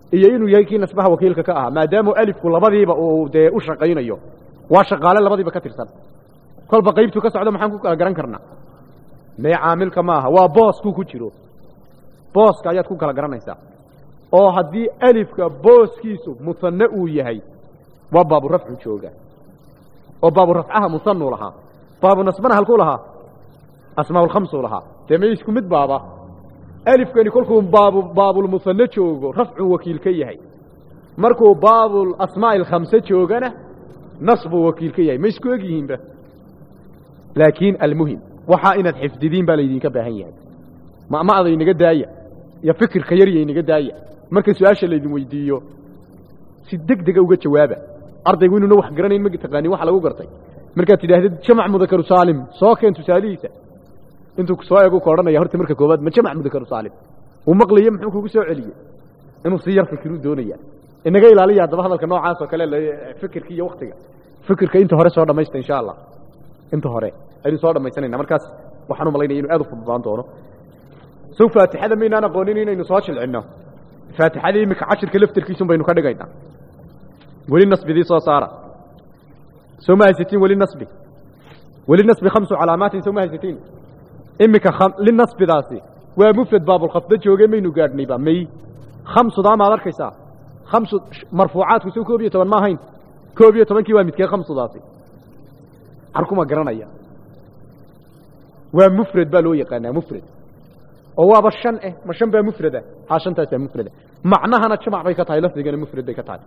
iyo inuu yahay kii nasbaha wakiilka ka ahaa maadaama alifku labadiiba uu dee u shaqaynayo waa shaqaale labadiiba ka tirsan kolba qaybtu ka socdo maxaan ku kala garan karnaa mee caamilka maaha waa boosku ku jiro booska ayaad ku kala garanaysaa oo haddii alifka booskiisu musanne uu yahay waa baabu rafcu jooga oo baabu rafcaha musannu lahaa baabu nasbana halkuu lahaa asmaa'ul khamsu lahaa dee may isku mid baaba alifkani kolkuu baabu baabulmusanne joogo rafcu wakiil ka yahay markuu baabul asmaa'il khamse joogana nasbu wakiil ka yahay ma isku eg yihiinba laakiin almuhim waxaa inaad xifdidiin baa laydinka baahan yahay ma'ma'da inaga daaya iyo fikirka yariya inaga daaya marka su-aasha laydin weydiiyo si deg dega uga jawaaba ardaygu inuuna wax garanayn ma taqaanin waxa lagu gartay markaad tidhaahdid jamac mudakaru saalim soo keen tusaalihiisa intuu soo eegu ka odhanaya horta marka koowaad ma jamac mudakaru saalim uu maqlayo muxuu kugu soo celiyey inuu si yar fikiruu doonaya inaga ilaaliya haddaba hadalka noocaas oo kale fikirka iyo waktiga fikirka inta hore soo dhamaysta insha allah inta hore aynu soo dhamaysanayna markaas waxaan u malaynaya inuu aad u fududaan doono sow faatixada maynaan aqoonin inaynu soo jilcinno faatixadii imika cashirka laftarkiisun baynu ka dhigaynaa weli nasbidii soo saara soo ma haysatiin weli nasbi weli nasbi khamsu calaamaatin soo ma haysatiin imika linasbidaasi waa mufrad baabulkhafda jooge maynu gaadhnayba may khamsudaa maad arkaysaa khamsu marfuucaadku soo koob iyo toban ma ahayn koob iyo tobankii waa midkee khamsudaasi arkuma garanaya waa mufrad baa loo yaqaanaa mufrad oo waaba shan eh ma shan baa mufrada haa shantaasaa mufrada macnahana jamac bay ka tahay lafdigana mufrad bay ka tahay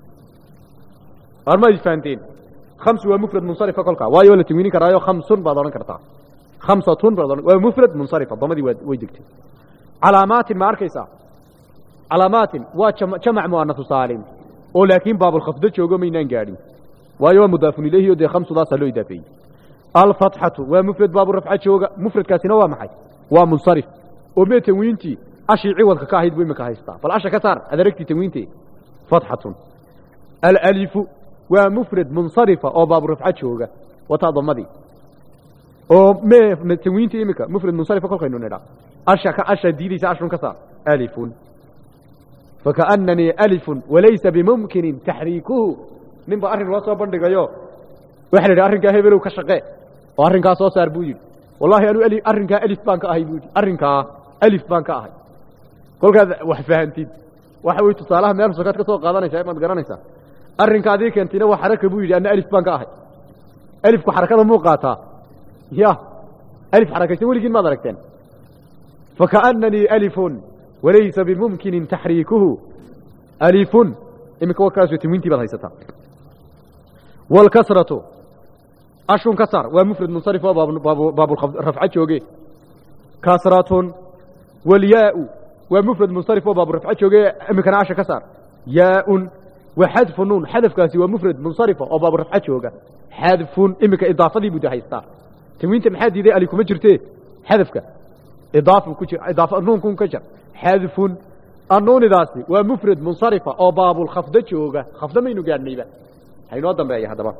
arma isfahanteen khamsu waa mufrad munsarifa kolkaa waayo la tanwiinin karaayo khamsun baad odhan kartaa khamsatun baad odhan waa mufrad munsarifa damadii waa way degtay calaamaatin ma arkaysaa calaamaatin waa jamac mu'anasu saalim oo laakiin baabulkhafdo joogo maynaan gaadhin waayo waa mudaafun ilayhi oo dee khamsudaasaa loo idaafeeyey alfatxatu waa mufrad baabu rafca jooga mufradkaasina waa maxay waa munsarif oo mee tanwiintii ashii ciwadka ka ahayd buu imika haystaa bal asha ka saar ad aragtii tanwiintee fatxatun alalifu waa mufrad munsarifa oo baabu rafca jooga wataa damadii oo mee tanwiintii imika mufrad munsarifa kolkaynu nidhaa asha ka asha diidaysa ashrun ka saar alifun fakaannanii alifun walaysa bimumkinin taxriikuhu nin ba arrin loo soo bandhigayo waxa la yidhi arrinkaa hebelow ka shaqee oo arrinkaa soo saar buu yidhi wallahi anu ali arrinkaa alif baan ka ahay buu yidhi arrinkaa alif baan ka ahay kolkaad wax fahantid waxa way tusaalaha meel sakaad ka soo qaadanaysaa maad garanaysaa arrinka adii keentayna waa xaraka buu yidhi anna alif baan ka ahay alifku xarakada muu qaataa ya alif xarakaysan weligiin maad aragteen fakaannanii alifun walaysa bimumkinin taxriikuhu alifun iminka wakaasoo tanwiintii baad haysataa walkasratu ashun ka saar waa mufrad munsarif oo baabulrafca jooge kasratun walyaau waa mufrad munsarif oo baaburafca jooge iminkana asha ka saar yaaun wa xadfu nuun xadafkaasi waa mufrad munsarifa oo baaburafca jooga xadfun iminka idaafadii buu haystaa tanwiinta maxaa diiday ali kuma jirtee xadafka idaafu ku jir idaafa nuunkun ka jar xadfun annuunidaasi waa mufrad munsarifa oo baabulkhafda jooga khafda maynu gaadhnayba haynoo dambeeya haddaba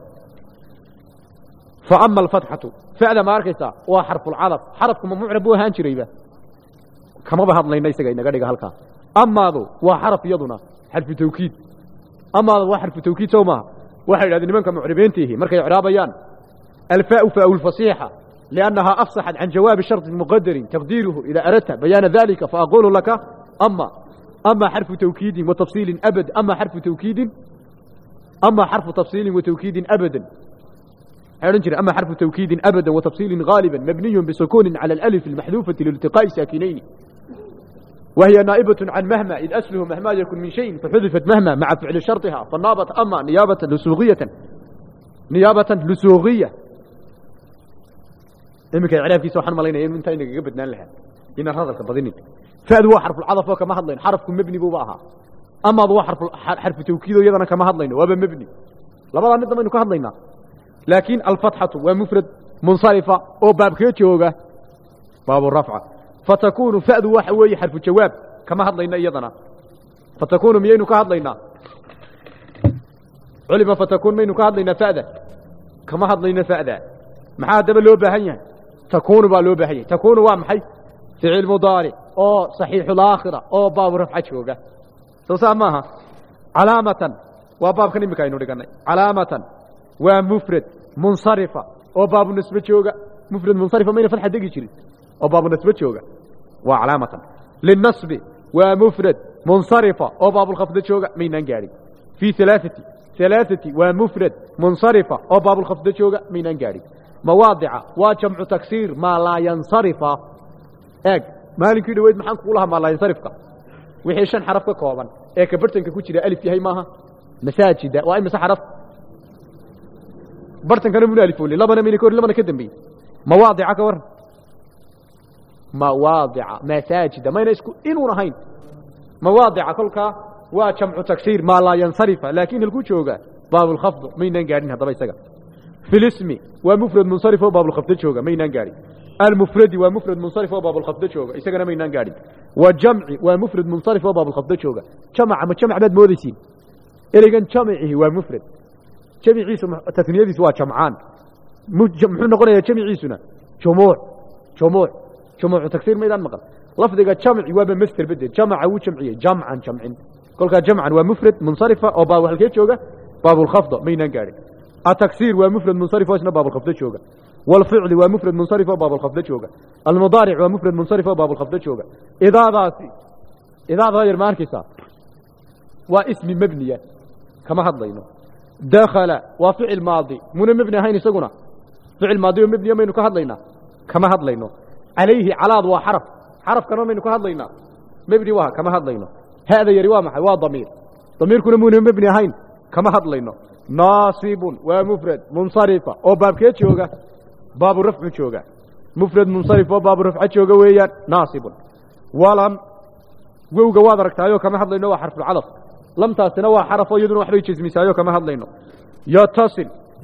fa ama alfatxatu ficda ma arkaysaa waa xarfulcadaf xarafku ma mucrab buu ahaan jirayba kamaba hadlayna isaga inaga dhiga halkaa amaadu waa xaraf iyaduna xarfu tawkiid amaadu waa xarfu tawkiid sow maaha waxay yidhahdeen nimanka mucribeentiihi markay icraabayaan alfaau faau lfasiixa liannahaa afsaxat can jawaabi sharطin muqadarin taqdiiruhu idaa aradta bayaana dalika faaqulu laka ama ama xarfu tawkiidin wa tafsiilin abad ama xarfu tawkiidin ama xarfu tafsiilin wa tawkiidin abadan حيرن جري أما حرف توكيد أبدا وتفصيل غالبا مبني بسكون على الألف المحذوفة لالتقاء ساكنين وهي نائبة عن مهما إذ أسله مهما يكن من شيء فحذفت مهما مع فعل شرطها فالنابت أما نيابة لسوغية نيابة لسوغية إمك العلاف في سوحان مالينا يمن تاينك قبتنا لها إن هذا الكبضيني فهذا حرف العضف وكما هضلين حرفكم مبني بوباها أما ضو حرف حرف توكيد يدنا كما هضلين وابا مبني لبضا نظام إنه كهضلينا لكن الفتحة ومفرد منصرفة أو باب كيوتيوغا باب الرفعة فتكون فأذ وحوي حرف الجواب كما هضلينا أيضنا فتكون مينو كهضلينا علم فتكون مينو كهضلينا فأذا كما هضلينا فأذا محا دبا لو باهية تكون با لو باهية تكون وامحي فعل مضارع أو صحيح الآخرة أو باب رفعة جوغا سوسامها علامة وباب كان يمكن ينوري علامة ومفرد منصرفة وباب النسبة شوغا مفرد منصرفة ما ينفع حد يجي وباب النسبة شوغا وعلامة للنصب ومفرد منصرفة وباب الخفض شوغا مين نجاري في ثلاثة ثلاثة ومفرد منصرفة وباب الخفض شوغا مين نجاري مواضع وجمع تكسير ما لا ينصرف اج مالك يدويد maxaan ku lahaa ma la insarifka wixii shan xaraf ka kooban ee ka bartanka ku jira alif yahay maaha masaajida waa imisa xaraf bartankana mun alif wali labana min koor labana ka dambeey mawaadica ka war mawaadica masaajida mayna isku inuu ahayn mawaadica kulka waa jamcu taksiir ma la yansarifa laakiin halku jooga baabul khafd maynan gaarin hadaba isaga في الاسم ومفرد منصرف وباب الخفض جوجا مينان غاري المفرد ومفرد منصرف وباب الخفض جوجا اسغنا مينان غاري والجمع ومفرد منصرف وباب الخفض جوجا جمع ما جمع بد موديسين اريغان جمعه ومفرد جمعيسو تثنيديس وا جمعان مجمع نقريه جمعيسنا جموع جموع جموع تكثير ميدان مقل لفظه جمع وبا مستر بد جمع وجمعيه جمعا جمعين كلها جمعا ومفرد منصرف وباب الخفض جوجا باب الخفض مينان غاري التكسير ومفرد منصرف واسنا باب الخفض جوجا والفعل ومفرد منصرف وباب الخفض جوجا المضارع ومفرد منصرف وباب الخفض جوجا اذا ذاتي اذا غير ماركسا واسم مبنيه كما حضينا دخل وفعل ماضي من مبني هين سغنا فعل ماضي ومبني مينو كحدلينا كما حضينا عليه على وحرف حرف كانوا مينو كحدلينا مبني وها كما حضينا هذا يري وما هو ضمير ضمير كنا من مبني هين كما حضلينا ناصب ومفرد منصرفة او باب كيه جوغا باب الرفع جوغا مفرد منصرف وباب الرفع جوغا ويان ناصب ولم ووغا واد ركتايو كما حضلينا waa حرف العلف لم تاسنا waa حرف يدنا waxbay jismisaayo kama hadlayno يتصل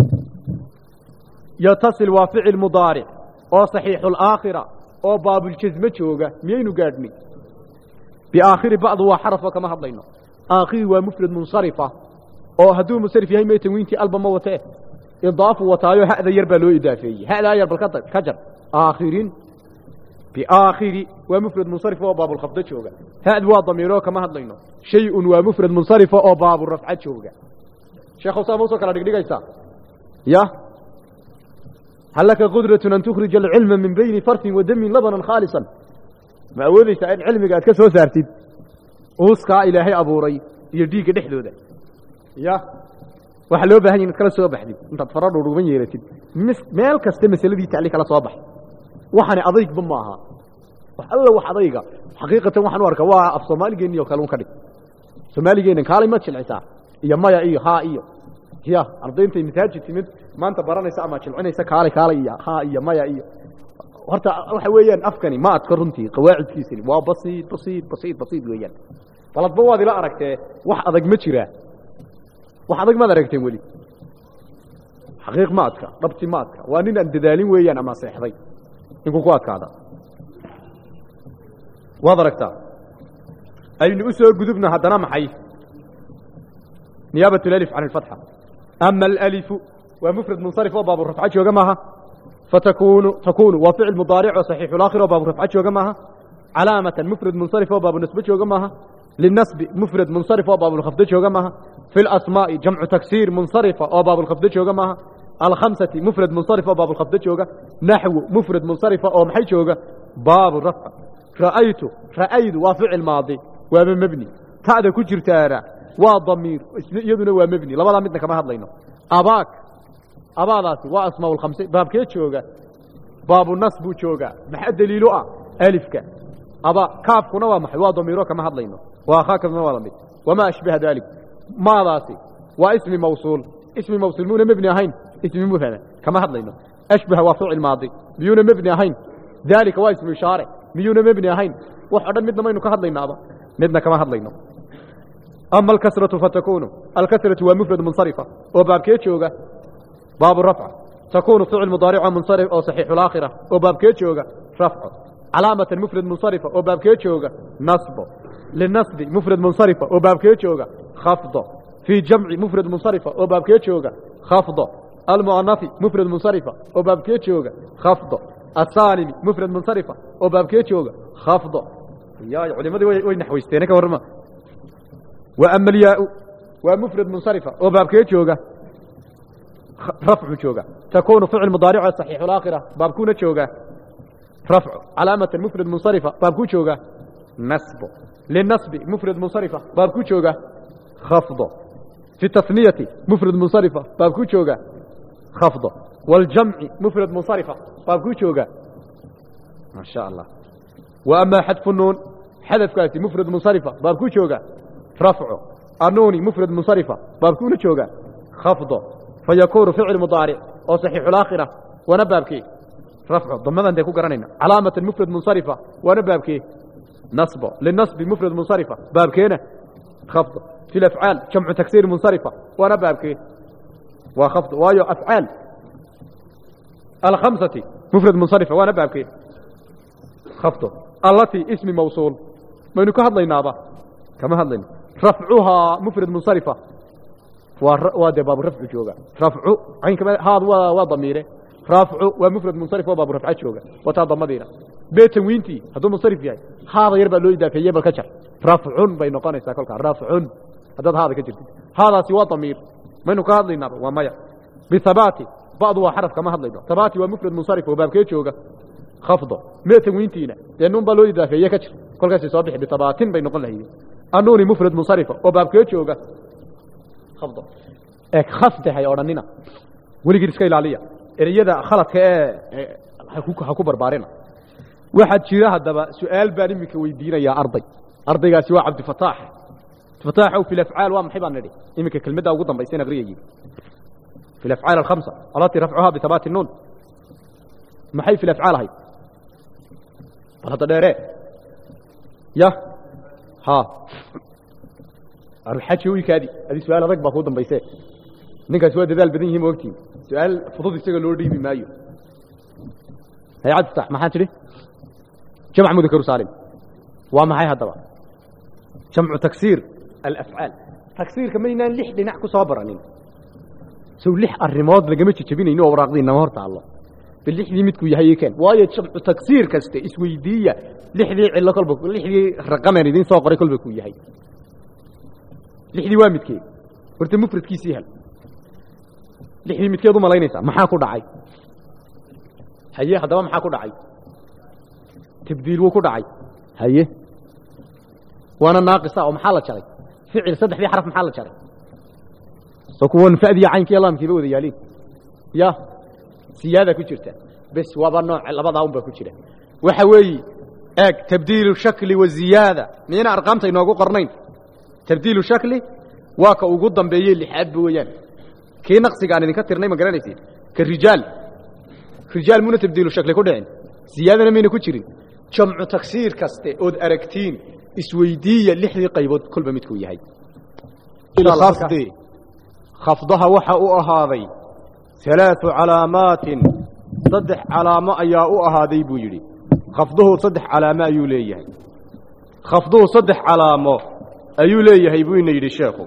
يتصل وفعل مضارع او صحيح الاخره او باب الجزم جوغا مينو غادني باخر بعض waa حرف كما hadlayno اخر ومفرد منصرفه oo haduu musarif yahay meetan wiinti alba ma watee idaafu wataayo hada yarba loo idaafeeyay hada yarba ka jar aakhirin bi aakhiri wa mufrad munsarif oo baab al-khafd jooga hada waa damiiro kama hadlayno shay'un wa mufrad munsarif oo baab ar-raf'a jooga sheekh Usama soo kala dhigdhigaysa ya halaka qudratun an tukhrij al-ilma min bayni farthin wa damin labanan khalisan ma awoodaysa in cilmiga aad ka soo saartid uuska ilaahay abuuray iyo dhiiga dhexdooda يا waxa loo baahan yahay kala soo baxdid inta farado dhuuban yeelatid meel kasta masaladii taali kala soo bax waxana adayg ma aha wax alla wax adayga xaqiiqatan waxaan u arkaa waa af Soomaaligeeniyo kale un ka dhig Soomaaligeena kaalay ma jilcisaa iyo maya iyo ha iyo ya ardaynta misaajid timid maanta baranaysa ama jilcinaysa kaalay kaalay iyo ha iyo maya iyo horta waxa weeyaan afkani ma adka runtii qawaacidkiisii waa basiid basiid basiid basiid weeyaan baladba waad ila aragtee wax adag ma jiraa waxaad ma aragteen wali xaqiiq maadka dhabti maadka waa nin aan dadaalin weeyaan ama seexday inku ku adkaada waad aragtaa aynu u soo gudubna hadana maxay نيابة الالف عن الفتحة اما الالف ومفرد منصرف وباب الرفع جوجا معها فتكون تكون وفعل مضارع وصحيح الاخر وباب الرفع جوجا معها علامة مفرد منصرف وباب النسبة جوجا معها للنسب مفرد منصرف وباب الخفض جوجا معها في الأسماء جمع تكسير منصرفة أو باب الخفض جوجا معها الخمسة مفرد منصرفة وباب الخفض جوجا نحو مفرد منصرفة أو محي جوجا باب الرفع رأيت رأيت وفعل ماضي ومبني تعد كجر تارا وضمير يدنا ومبني لما مدنا كما هضلينا أباك أبا ذاتي وأسماء الخمسة باب كيت جوجا باب النصب جوجا محد دليلو ألف كا أبا كاف كنا ومحي وضميرو كما هضلينا وأخاك من وضمير وما أشبه ذلك ما ذاتي واسم موصول اسم موصول مون مبني هين اسم مثنى كما هضلينا أشبه وفعل الماضي ميون مبني هين ذلك واسم إشارة ميون مبني هين وحدا مدنا ما ينك هضلينا أبا مدنا كما هضلينا أما الكسرة فتكون الكسرة ومفرد منصرفة وباب كيتشوغا باب الرفع تكون فعل مضارع منصرف أو صحيح الآخرة وباب كيتشوغا رفع علامة المفرد منصرفة وباب كيتشوغا نصب للنصب مفرد منصرفة وباب كيتشوغا خفض في جمع مفرد منصرفة وباب كيتشوغا خفض المؤنث مفرد منصرفة وباب كيتشوغا خفض السالم مفرد منصرفة وباب كيتشوغا خفض يا علماء وين نحويستينك ورما وأما الياء ومفرد منصرفة وباب كي جوغا رفع جوغا تكون فعل مضارع صحيح الآخرة باب كون جوغا رفع علامة المفرد منصرفة باب كو جوغا نصب للنصب مفرد منصرفة باب كو جوغا خفض في التثنية مفرد منصرفة باب كو جوغا خفض والجمع مفرد منصرفة باب كو جوغا ما شاء الله وأما حذف النون حذف كاتي مفرد منصرفة باب كو جوغا رفع النون مفرد منصرفة باب كو جوغا خفض فيكون فعل مضارع أو صحيح الآخرة ونباب كي رفع ضمنا انت كو قرانينا علامة المفرد منصرفة ونباب كي نصب للنصب مفرد منصرفة باب كينا خفض في الأفعال جمع تكسير منصرفة ونباب كي وخفض وايو أفعال الخمسة مفرد منصرفة ونباب كي خفض التي اسم موصول ما ينكو هدلينا هذا كما هدلينا رفعها مفرد منصرفة وهذا باب رفع جوغا رفع عين كما هذا وضميره رافع ومفرد منصرف وباب رفع جوغا وتضم مدينه بيت وينتي هذو منصرف yahay هذا يربا لو يدافعيه بل كجر رافع بين نقونيسا كلك رافع هذا هذا كجرت هذا سوى ضمير منو كهدلينا وما بثبات بعض وحرف كما هدلينا ثبات ومفرد منصرف وباب كي جوغا خفض بيت وينتينا لانه بل لو يدافعيه كجر كلك سي بخي بثبات بين نقول لهي النون مفرد منصرف وباب كي جوغا خفض اك خفض هي اورنينا ولي iska ilaaliya eriyada khaladka ee ha ku barbaarina waxa jira hadaba su'aal baan imika weydiinaya arday ardaygaasi waa Abdi Fataax Fataax oo fil af'aal waa maxay baan nidhi imika kelmadda ugu dambaysan aqriyay fil af'aal al-khamsa alati raf'uha bi thabat an-nun maxay fil af'aal hay balada dheere ya ha arxaji wiikadi adi su'aal adag baa ku dambaysay ninkaas waa dadaal badan yihiin waqti su'aal fudud isaga loo dhiibi maayo hay cad sax maxaa tiri jamc mudhakkar saalim waa maxay hadaba jamcu taksiir al-af'aal taksiir kamayna lix dhinac ku soo baranin soo lix arrimood lagama jajabinayno oo waraaqdiina horta Allah bilixdii midku yahay keen waayo jamcu taksiir kaste isweydiiya lixdii cilo kolba lixdii raqameen idin soo qoray kolba ku yahay lixdii waa midkee horta mufradkiisii hal lixdii midkeedu malaynaysa maxaa ku dhacay haye hadaba maxaa ku dhacay tabdiil wuu ku dhacay haye waana naaqisa oo maxaa la jaray ficil saddexdii xaraf maxaa la jaray soo kuwan faadii caynkii laamkii wada yaaliin ya siyaada ku jirta bas waba nooc labada un ba ku jira waxa weeyi eeg tabdiilu shakli wa ziyaada meena arqaamta inoogu qornayn tabdiilu shakli waa ka ugu dambeeyay lixaad weeyaan kii naqsiga aan idinka tirnay ma garanaysid ka rijaal rijaal muna tabdiilu shakli ku dhicin ziyaadana meena ku jirin jamcu taksiir kaste oo aragtiin isweydiiya lixdii qaybood kulba midku yahay ila khafdi khafdaha waxa uu ahaaday thalaathu calaamaatin saddex calaamo ayaa u ahaaday buu yiri khafduhu saddex calaamo ayuu leeyahay khafduhu saddex calaamo ayuu leeyahay buu ina yiri sheekhu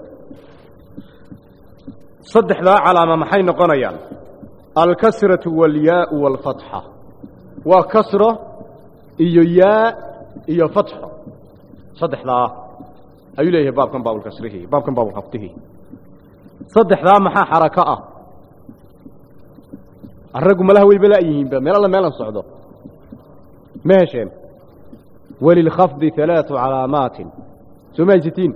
saddexda calaamo maxay noqonayaan al-kasratu wal-yaa'u wal-fatha wa kasra iyo yaa iyo fatha saddexda ayuu leeyahay baabkan baabul kasrihi baabkan baabul khafdihi saddexda maxaa xaraka ah aragu malaha way balaayihiin ba meel alla meelan socdo meesheen walil khafdi thalaathu calaamaatin sumaysitiin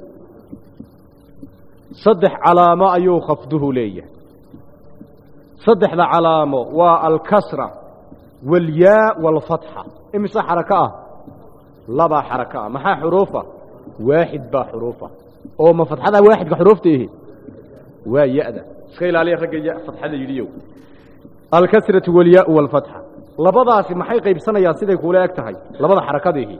saddex calaamo ayuu khafduhu leeyahay saddexda calaamo waa al-kasra wal-yaa wal-fatha imisa xaraka ah laba xaraka ah maxaa xuruufa waaxid baa xuruufa oo ma fatxada waaxidka xuruufteehi waa ya-da iska ilaaliya ragga ya fatxada yidhiyow الكسرة والياء والفتحة لبضاس maxay qaybsanayaan siday kula eg tahay labada xarakadeehi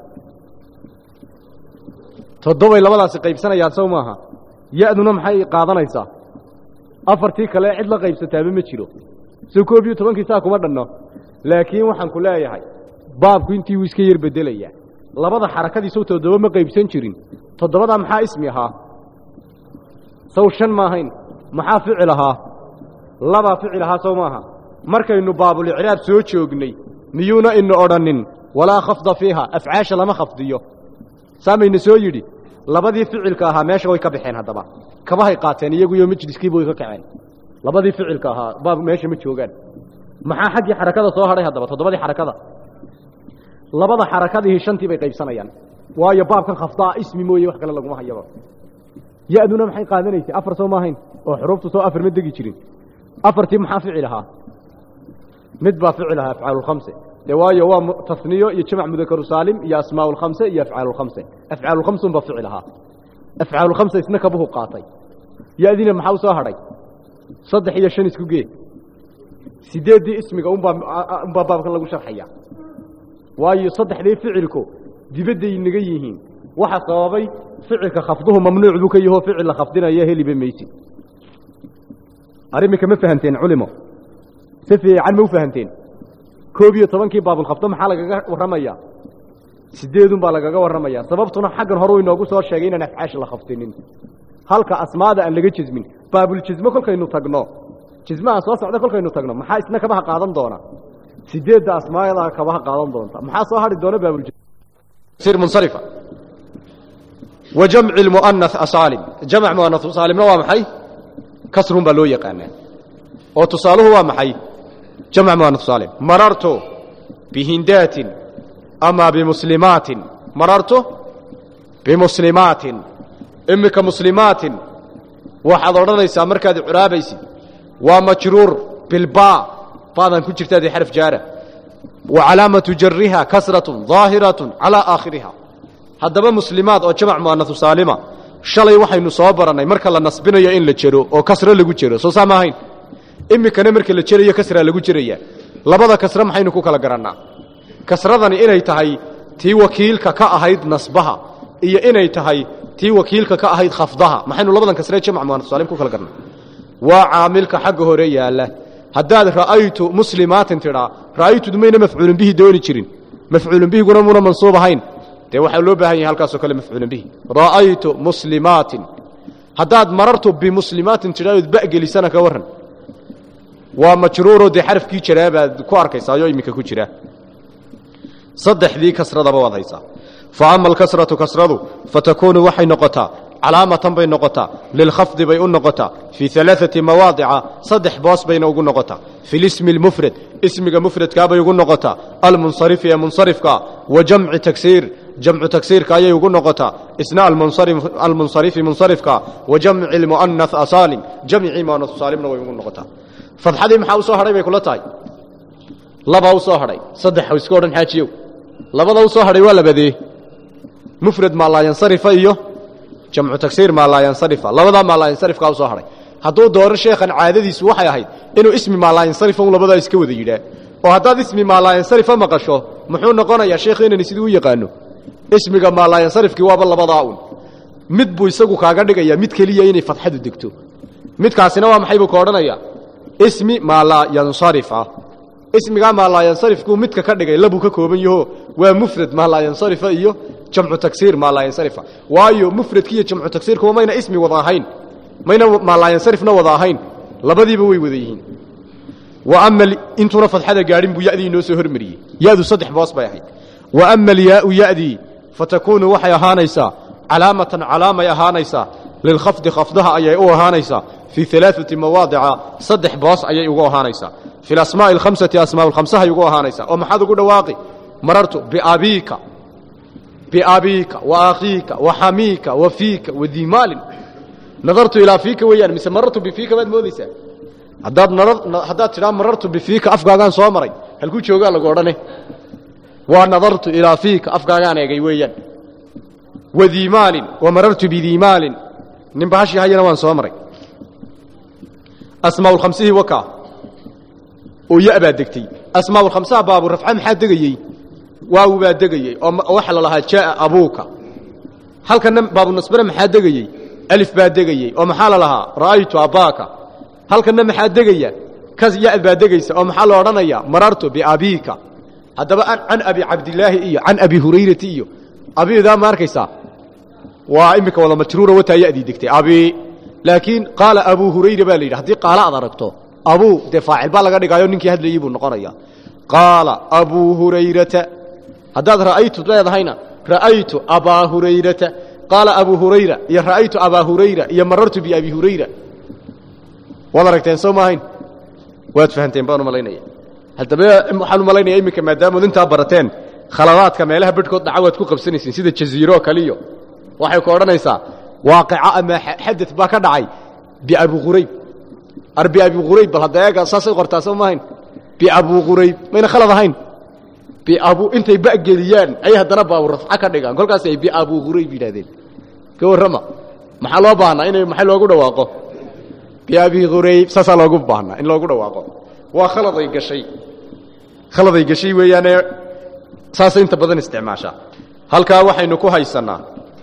toddoba labadaas qaybsanayaan soo maaha yaaduna maxay qaadanaysaa afartii kale cid la qaybsataaba ma jiro soo koob iyo toban kiisa kuma dhanno laakiin waxaan ku leeyahay baabku intii uu iska yar bedelaya labada xarakadii soo toddoba ma qaybsan jirin toddobada maxaa ismi ahaa soo shan ma ahayn maxaa ficil ahaa laba ficil ahaa soo maaha markaynu baabul i'raab soo joognay miyuuna in odhanin wala khafda fiha af'aasha lama khafdiyo saamayna soo yiri labadii ficilka ahaa meesha way ka baxeen haddaba kabahay qaateen iyagu iyo majliskiiba way ka kaceen labadii ficilka ahaa baab meesha ma joogaan maxaa xaggii xarakada soo hadhay haddaba toddobadii xarakada labada xarakadii shantii bay qaybsanayaan waayo baabkan khafdaa ismi mooye wax kale laguma hayaba ya-duna maxay qaadanaysay afar soo maahayn oo xuruuftu soo afar ma degi jirin afartii maxaa ficil ahaa mid baa ficil ahaa afcaalu lkhamse dee waayo waa tasniyo iyo jamac mudakaru saalim iyo asmaa lkhamse iyo afcaalu lkhamse afcaalu lkhamse unbaa ficil ahaa afcaalu lkhamse isna kabuhu qaatay ya-diina maxaa u soo hadhay saddex iyo shan isku gee sideeddii ismiga unbaa unbaa baabkan lagu sharxaya waayo saddexdii ficilku dibadday naga yihiin waxa sababay ficilka khafduhu mamnuuc buu ka yaho ficil la khafdinaya heliba maysid arrimika ma fahanteen culimo si fiican ma u fahanteen koob iyo tobankii baabulkhafdo maxaa lagaga warramayaa sideedun baa lagaga warramayaa sababtuna xaggan hore inoogu soo sheegay inaan afcaasha la khafdinin halka asmaada aan laga jismin baabuljismo kolkaynu tagno jismaha soo socda kolkaynu tagno maxaa isna kabaha qaadan doona sideedda asmaada kabaha qaadan doonta maxaa soo hadhi doona baabuljismo sir munsarifa wa jamci almu'annath asaalim jamc mu'annath asaalimna waa maxay kasrun baa loo yaqaanaa oo tusaaluhu waa maxay jamc mu'annath asaalim marartu bihindaatin ama bimuslimaatin marartu bimuslimaatin imika muslimaatin waxaad odhanaysaa markaad curaabaysid waa majruur bilbaa baadan ku jirtaadii xaraf jaara wa calaamatu jariha kasratun daahiratun calaa aakhiriha haddaba muslimaad oo jamac mu'anathu saalima shalay waxaynu soo barannay marka la nasbinayo in la jero oo kasro lagu jero soo saa maahayn imikana marka la jerayo kasraa lagu jeraya labada kasre maxaynu ku kala garannaa kasradani inay tahay tii wakiilka ka ahayd nasbaha iyo inay tahay tii wakiilka ka ahayd khafdaha maxaynu labadan kasree jamac mu'anathu saalim ku kala garnaa waa caamilka xagga hore yaalla haddaad ra'aytu muslimaatin tidhaa ra'aytud mayna mafcuulun bihi dooni jirin mafcuulun bihiguna muna mansuub ahayn dee waxaa loo baahan yahay halkaasoo kale mafcuulun bihi ra'aytu muslimaatin haddaad marartu bimuslimaatin tidhaadood ba'gelisana ka warran waa majruuroo dee xarafkii jiraa baad ku arkaysaayoo iminka ku jira saddexdii kasradaba waad haysaa fa ama alkasratu kasradu fatakuunu waxay noqotaa calaamatan bay noqotaa lilkhafdi bay u noqotaa fii alaaثati mawaadica saddex boos bayna ugu noqotaa fi lismi اlmufrad ismiga mufradkaabay ugu noqotaa almunsarifi ee munsarifkaa wa jamci tagsiir jamcu tagsiirka ayay ugu noqotaa isna almunsarifi munsarifkaa wa jamci اlmu'anath asaalim jamcii mu'anath saalimna way ugu noqotaa fadxadii maxaa u soo hadhay bay kula tahay labaa u soo hadhay saddex iska odhan xaajiyow labada u soo hadhay waa labadee mufrad maa laa yansarifa iyo jamcu tagsiir maa laa yansarifa labadaa maa laa yansarifkaa u soo hadhay hadduu dooro sheekhan caadadiisu waxay ahayd inuu ismi maa laa yansarifa un labadaa iska wada yidhaa oo haddaad ismi maa laa yansarifa maqasho muxuu noqonayaa sheekh inani siduu u yaqaano ismiga maa laa yansarifkii waaba labadaa un mid buu isagu kaaga dhigayaa mid keliya inay fadxadu degto midkaasina waa maxay buu ka odhanayaa ismi maa laa yansarifa ismigaa maa laa yansarifkuu midka ka dhigay labuu ka kooban yaho waa mufrad maa laa yansarifa iyo jamcu tagsiir maa laa yansarifa waayo mufradki iyo jamcu tagsiirkuwa mayna ismi wada ahayn mayna maa laa yansarifna wada ahayn labadiiba way wada yihiin wa ama intuuna fadxada gaadhin buu ya'dii inoo soo hormariyey ya'du saddex boos bay ahayd wa ama alyaau ya'dii fatakuunu waxay ahaanaysaa calaamatan calaamay ahaanaysaa lilkhafdi khafdaha ayay u ahaanaysaa fii alaaثati mawaadica saddex boos ayay ugu ahaanaysaa fi alasmaaءi alkhamsati asmaa lkhamsahay ugu ahaanaysaa oo maxaad ugu dhawaaqi marartu biabiika biabiika wa akhiika wa xamiika wa fiika wa dimaalin nadartu ilaa fiika weeyaan mise marartu bifiika baad moodaysaa haddaad haddaad tidhaa marartu bifiika afkaagaan soo maray halkuu joogaa lagu odhane waa nadartu ilaa fiika afkaagaan eegay weeyaan wa dimaalin wa marartu bidimaalin nin bahashii hayana waan soo maray asmaa lkhamsihii wakaa oo ya baa degtay asmaa lkhamsaha baabu rafca maxaa degayey waaw baa degayey oo waxa la lahaa jaaa abuuka halkana baabu nasbana maxaa degayey alif baa degayey oo maxaa la lahaa ra'aytu abaaka halkana maxaa degaya kas ya baa degaysa oo maxaa la odhanayaa marartu biabiika haddaba can abi cabdilaahi iyo can abi hurayrati iyo abidaa ma arkaysaa waa imika wada majruura wataa yadii degtay abi laakiin qaala abu hurayra baa la yidhi haddii qaala aad aragto abuu dee faacil baa laga dhigaayo ninkii hadlayey buu noqonayaa qaala abuu hurayrata haddaad ra'aytu leedahayna ra'aytu abaa hurayrata qaala abu hurayra iyo ra'aytu abaa hurayra iyo marartu biabi hurayra waad aragteen soo maahayn waad fahanteen baan u malaynaya haddaba waxaan u malaynaya iminka maadaama intaa barateen khaladaadka meelaha badhkood dhaca waad ku qabsanaysiin sida jaziiro kaliyo waxay ku odhanaysaa waaqica ama xadad baa ka dhacay biabi hurayb arbi abi hurayb bal hadda eega saasay qortaa soo maahayn biabu hurayb mayna khalad ahayn biabu intay ba geliyaan ay haddana baabu rafca ka dhigaan kolkaas ay biabu hurayb yidhaahdeen ka warrama maxaa loo baahnaa inay maxay loogu dhawaaqo biabi hurayb saasaa loogu baahnaa in loogu dhawaaqo waa khaladay gashay khaladay gashay weeyaane saasay inta badan isticmaashaa halkaa waxaynu ku haysanaa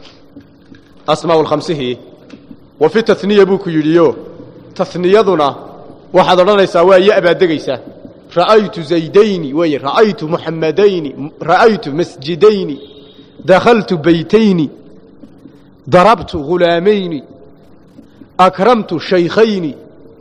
asmaa'ul khamsihi wa fi tathniya buu ku yidhiyo tathniyaduna waxaad odhanaysaa waa ya baad degaysaa ra'aytu zaydayni weeye ra'aytu muxamadayni ra'aytu masjidayni dakhaltu baytayni darabtu ghulaamayni akramtu shaykhayni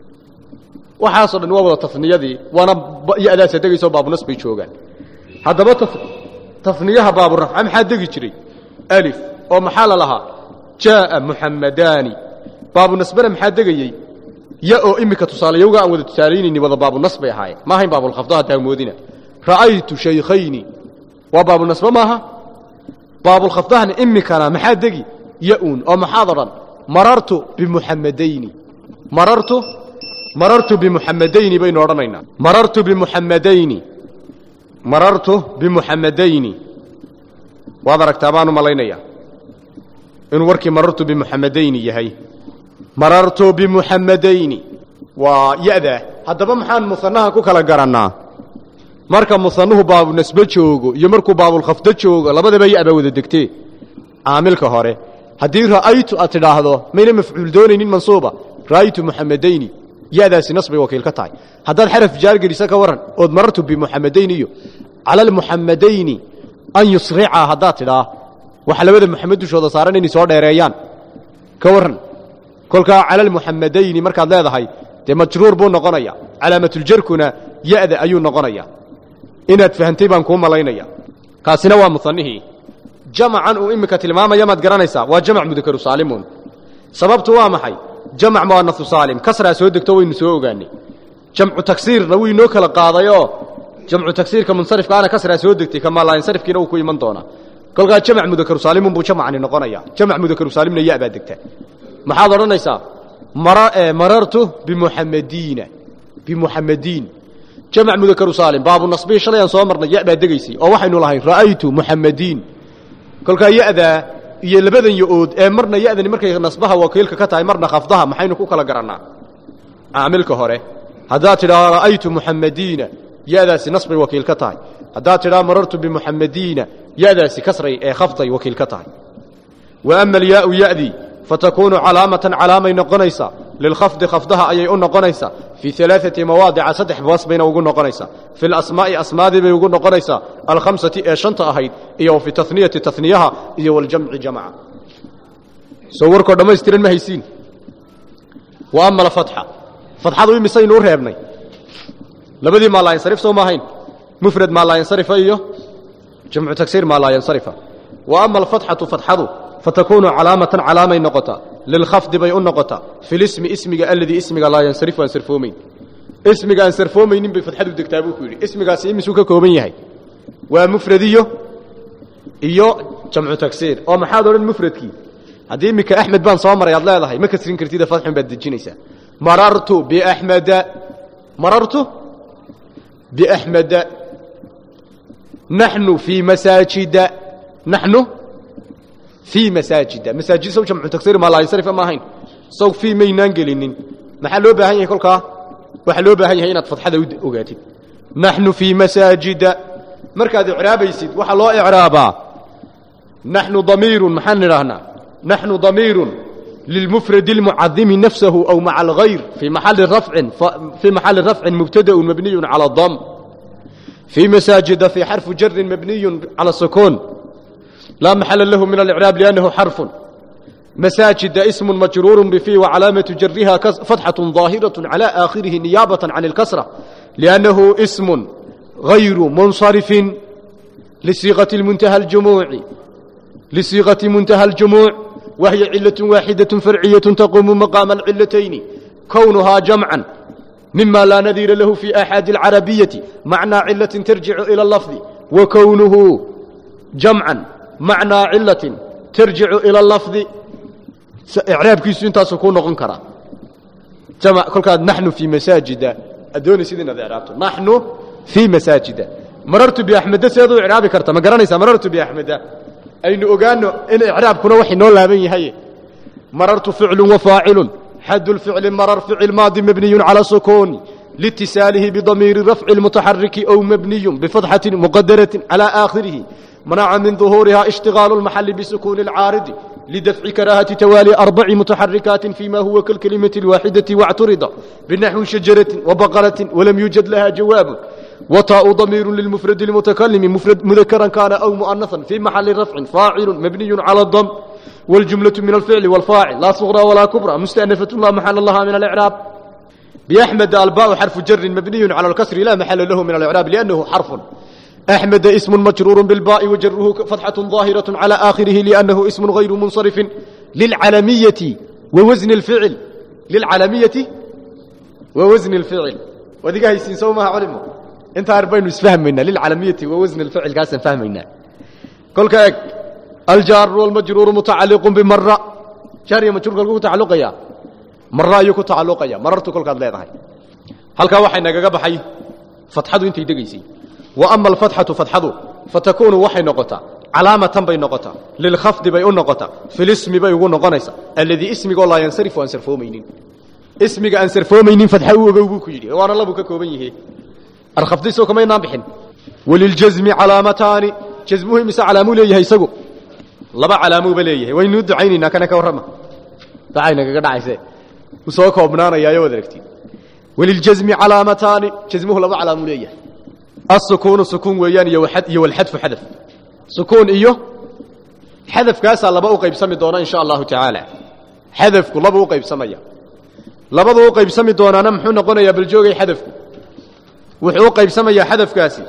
waxaasoo dhan waa wada tathniyadii waana ya-daasa degaysoo baabunas bay joogaan haddaba tafniyaha baaburafca maxaa degi jiray alif oo maxaa la lahaa jaaa muxamadaani baabunasbana maxaa degayey ya oo iminka tusaalayowga aan wada tusaalaynayni wada baabunas bay ahaayeen ma ahayn baabulkhafdo haddaa moodina ra'aytu shaykhayni waa baabunasbe maaha baabulkhafdahana iminkana maxaa degi ya-un oo maxaad odhan marartu bimuxamadayni marartu marartu bimuxamadayni baynu odhanaynaa marartu bimuxamadayni marartu bimuxamadayni waad aragtaa baan u malaynayaa inuu warkii marartu bimuxamadayni yahay marartu bimuxamadayni waa ya-da haddaba maxaan musanaha ku kala garannaa marka musanuhu baabunasbe joogo iyo markuu baabulkhafdo joogo labadaba ya-baa wada degtee caamilka hore haddii ra'aytu aad tidhaahdo mayna mafcuul doonaynin mansuuba ra'aytu muxamadayni ya-daasi nas bay wakiil ka tahay haddaad xaraf jaar gelisa ka warran ood marartu bimuxamadayni iyo cala almuxamadayni an yusrica haddaad tidhaa waxa labada muxamed dushooda saaran inay soo dheereeyaan ka warran kolkaa cala almuxamadayni markaad leedahay dee majruur buu noqonaya calaamatuuljarkuna ya-da ayuu noqonaya inaad fahantay baan kuu malaynaya kaasina waa musanihii jamacan uu iminka tilmaamaya maad garanaysaa waa jamac mudakaru saalimuun sababtu waa maxay jamac mu'anasu saalim kasraa soo degto waynu soo ogaanay jamcu taksiirna wuu inoo kala qaadayoo jamcu taksiirka munsarifka ana kasraa soo degtay kamaalaansarifkiina uu ku iman doonaa kolkaa jamac mudakaru saalimuun buu jamacani noqonaya jamac mudakaru saalimna ya baa degta maxaad odhanaysaa marartu bimuxamadiina bimuxamadiin jamac mudakaru saalim baabu nasbii shalay aan soo marnay ya baa degaysay oo waxaynu lahayn ra'aytu muxamadiin kolkaa ya-daa iyo labadan yo-ood ee marna ya-dani markay nasbaha wakiilka ka tahay marna khafdaha maxaynu ku kala garannaa caamilka hore haddaad tidhaa ra'aytu muxamadiina ya-daasi nasbay wakiil ka tahay haddaad tidhaa marartu bimuxamadiina ya-daasi kasray ee khafday wakiil ka tahay wa ama alyaau ya-dii fatakuunu calaamatan calaamay noqonaysaa lilkhafdi khafdaha ayay u noqonaysaa fii alaaثati mawaadica saddex boos bayna ugu noqonaysaa fi lasmaa'i asmaadii bay ugu noqonaysaa alkhamsati ee shanta ahayd iyo wa fi taniyati taniyaha iyo waljamci jamca soo warkoo dhammaystiran ma haysiin wa ama alfatxa fatxadu imisaynu u reebnay labadii maa laa yansarif soo maahayn mufrad maa laa yansarifa iyo jamcu tagsiir maa laa yansarifa wa ama alfatxatu fatxadu fatakuunu calaamatan calaamay noqotaa lilkhafdi bay u noqotaa fi lismi ismiga aladii ismiga laa yansarifu aan sarfoomayn ismiga aan sarfoomaynin bay fatxadu degtaa buu ku yidhi ismigaasi imisuu ka kooban yahay waa mufradiyo iyo jamcu tagsiir oo maxaad odhan mufradkii haddii iminka axmed baan soo maray aad leedahay ma kasrin kartida fatxun baad dejinaysaa marartu biaxmeda marartu biaxmeda naxnu fii masaajida naxnu fii masaajida masaajid sow jamcu tagsiir maa laa yansarifa ma ahayn sow fii maynaan gelinin maxaa loo baahan yahay kolkaa waxaa loo baahan yahay inaad fatxada u ogaatid naxnu fii masaajida markaad icraabaysid waxaa loo icraabaa naxnu damiirun maxaan nidhaahnaa naxnu damiirun lilmufradi اlmucadimi nafsahu aw maca alghayr fii maxali rafcin fii maxali rafcin mubtadaun mabniyun cala dam fii masaajida fii xarfu jarin mabniyun cala sukuun laa maxala lahu min alicraab liannahu xarfun masaajida ismu majruuru bifii wacalaamatu jariha fatxaة ظaahiraة calى aakhirihi niyaabaة can اlkasra liannahu ismu غayru munsarifin lisiiqati muntaha اljumuuci lisiiqati muntaha اljumuuc وهي علة واحدة فرعية تقوم مقام العلتين كونها جمعا مما لا نذير له في أحد العربية معنى علة ترجع إلى اللفظ وكونه جمعا معنى علة ترجع إلى اللفظ إعراب كيسو انتا سكون غنكرا جمع كل كاد نحن في مساجد أدوني سيدنا ذا إعرابته نحن في مساجد مررت بأحمد سيدو إعرابي كرتا ما قرانيسا مررت بأحمد أين أغانو إن إعراب كنا وحي نولا بي هاي مررت فعل وفاعل حد الفعل مرر فعل ماضي مبني على سكون لاتصاله بضمير الرفع المتحرك أو مبني بفتحة مقدرة على آخره منع من ظهورها اشتغال المحل بسكون العارض لدفع كراهة توالي أربع متحركات فيما هو كالكلمة الواحدة واعترض بنحو شجرة وبقرة ولم يوجد لها جواب وطاء ضمير للمفرد المتكلم مفرد مذكرا كان أو مؤنثا في محل رفع فاعل مبني على الضم والجملة من الفعل والفاعل لا صغرى ولا كبرى مستأنفة لا محل لها من الإعراب بأحمد الباء حرف جر مبني على الكسر لا محل له من الإعراب لأنه حرف أحمد اسم مجرور بالباء وجره فتحة ظاهرة على آخره لأنه اسم غير منصرف للعلمية ووزن الفعل للعلمية ووزن الفعل وذيك هي سنسومها علمه انت أربعين نسفهم منا للعلمية ووزن الفعل قاسم فهم منا كل كأك الجار والمجرور متعلق بمرة جاري مجرور قلقه تعلق يا مرة يكو تعلق يا مررت كل قد لا هل كواحد نجا بحي فتحته انت يدقيسي وأما الفتحة فتحته فتكون وحي نقطة علامة بين نقطة للخفض بين نقطة في الاسم بين نقطة الذي اسمك والله ينصرف وانصرفه مينين اسمك انصرفه مينين فتحه وبوك يجري وانا الله بك كوبيه الخفض سو كما ينابحن وللجزم علامتان جزمه مس علامه ليه يسقو لبا علامه بليه وين ندعيننا كان كورما دعينا كدعيسه وسو كوبنانيا يا ودركتي وللجزم علامتان جزمه لبا علامه ليه السكون سكون ويان يا وحد يا والحذف حذف سكون ايوه حذف كاس لبا قيبسمي دونا ان شاء الله تعالى حذف لبا قيبسميا لبا قيبسمي دونا محو نقونيا بالجوغي حذف wuxuu qaybsamayaa xadafkaasi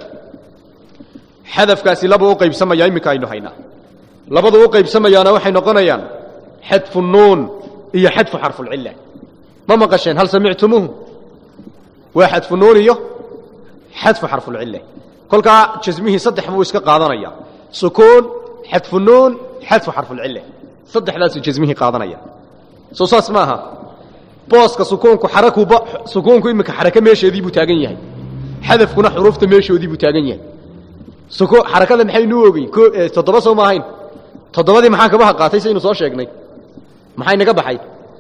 xadafkaasi laba uu qaybsamayaa imika aynu hayna labada uu qaybsamayaana waxay noqonayaan xadfu nuun iyo xadfu xarfu illa ma maqasheen hal sami'tumuhu waa xadfu nuun iyo xadfu xarfu illa kolka jazmihi saddex buu iska qaadanaya sukuun xadfu nuun xadfu xarfu illa saddexdaas jazmihi qaadanaya soo saas maaha booska sukuunku xaraku sukuunku imika xaraka meesheedii buu taagan yahay حذف كنا حروف تمشي ودي بتاجنيه سكو حركة محي نوجي كو تضبط سو ماهين تضبط محا كبها قاتي سينو صار شيء محي نجا بحي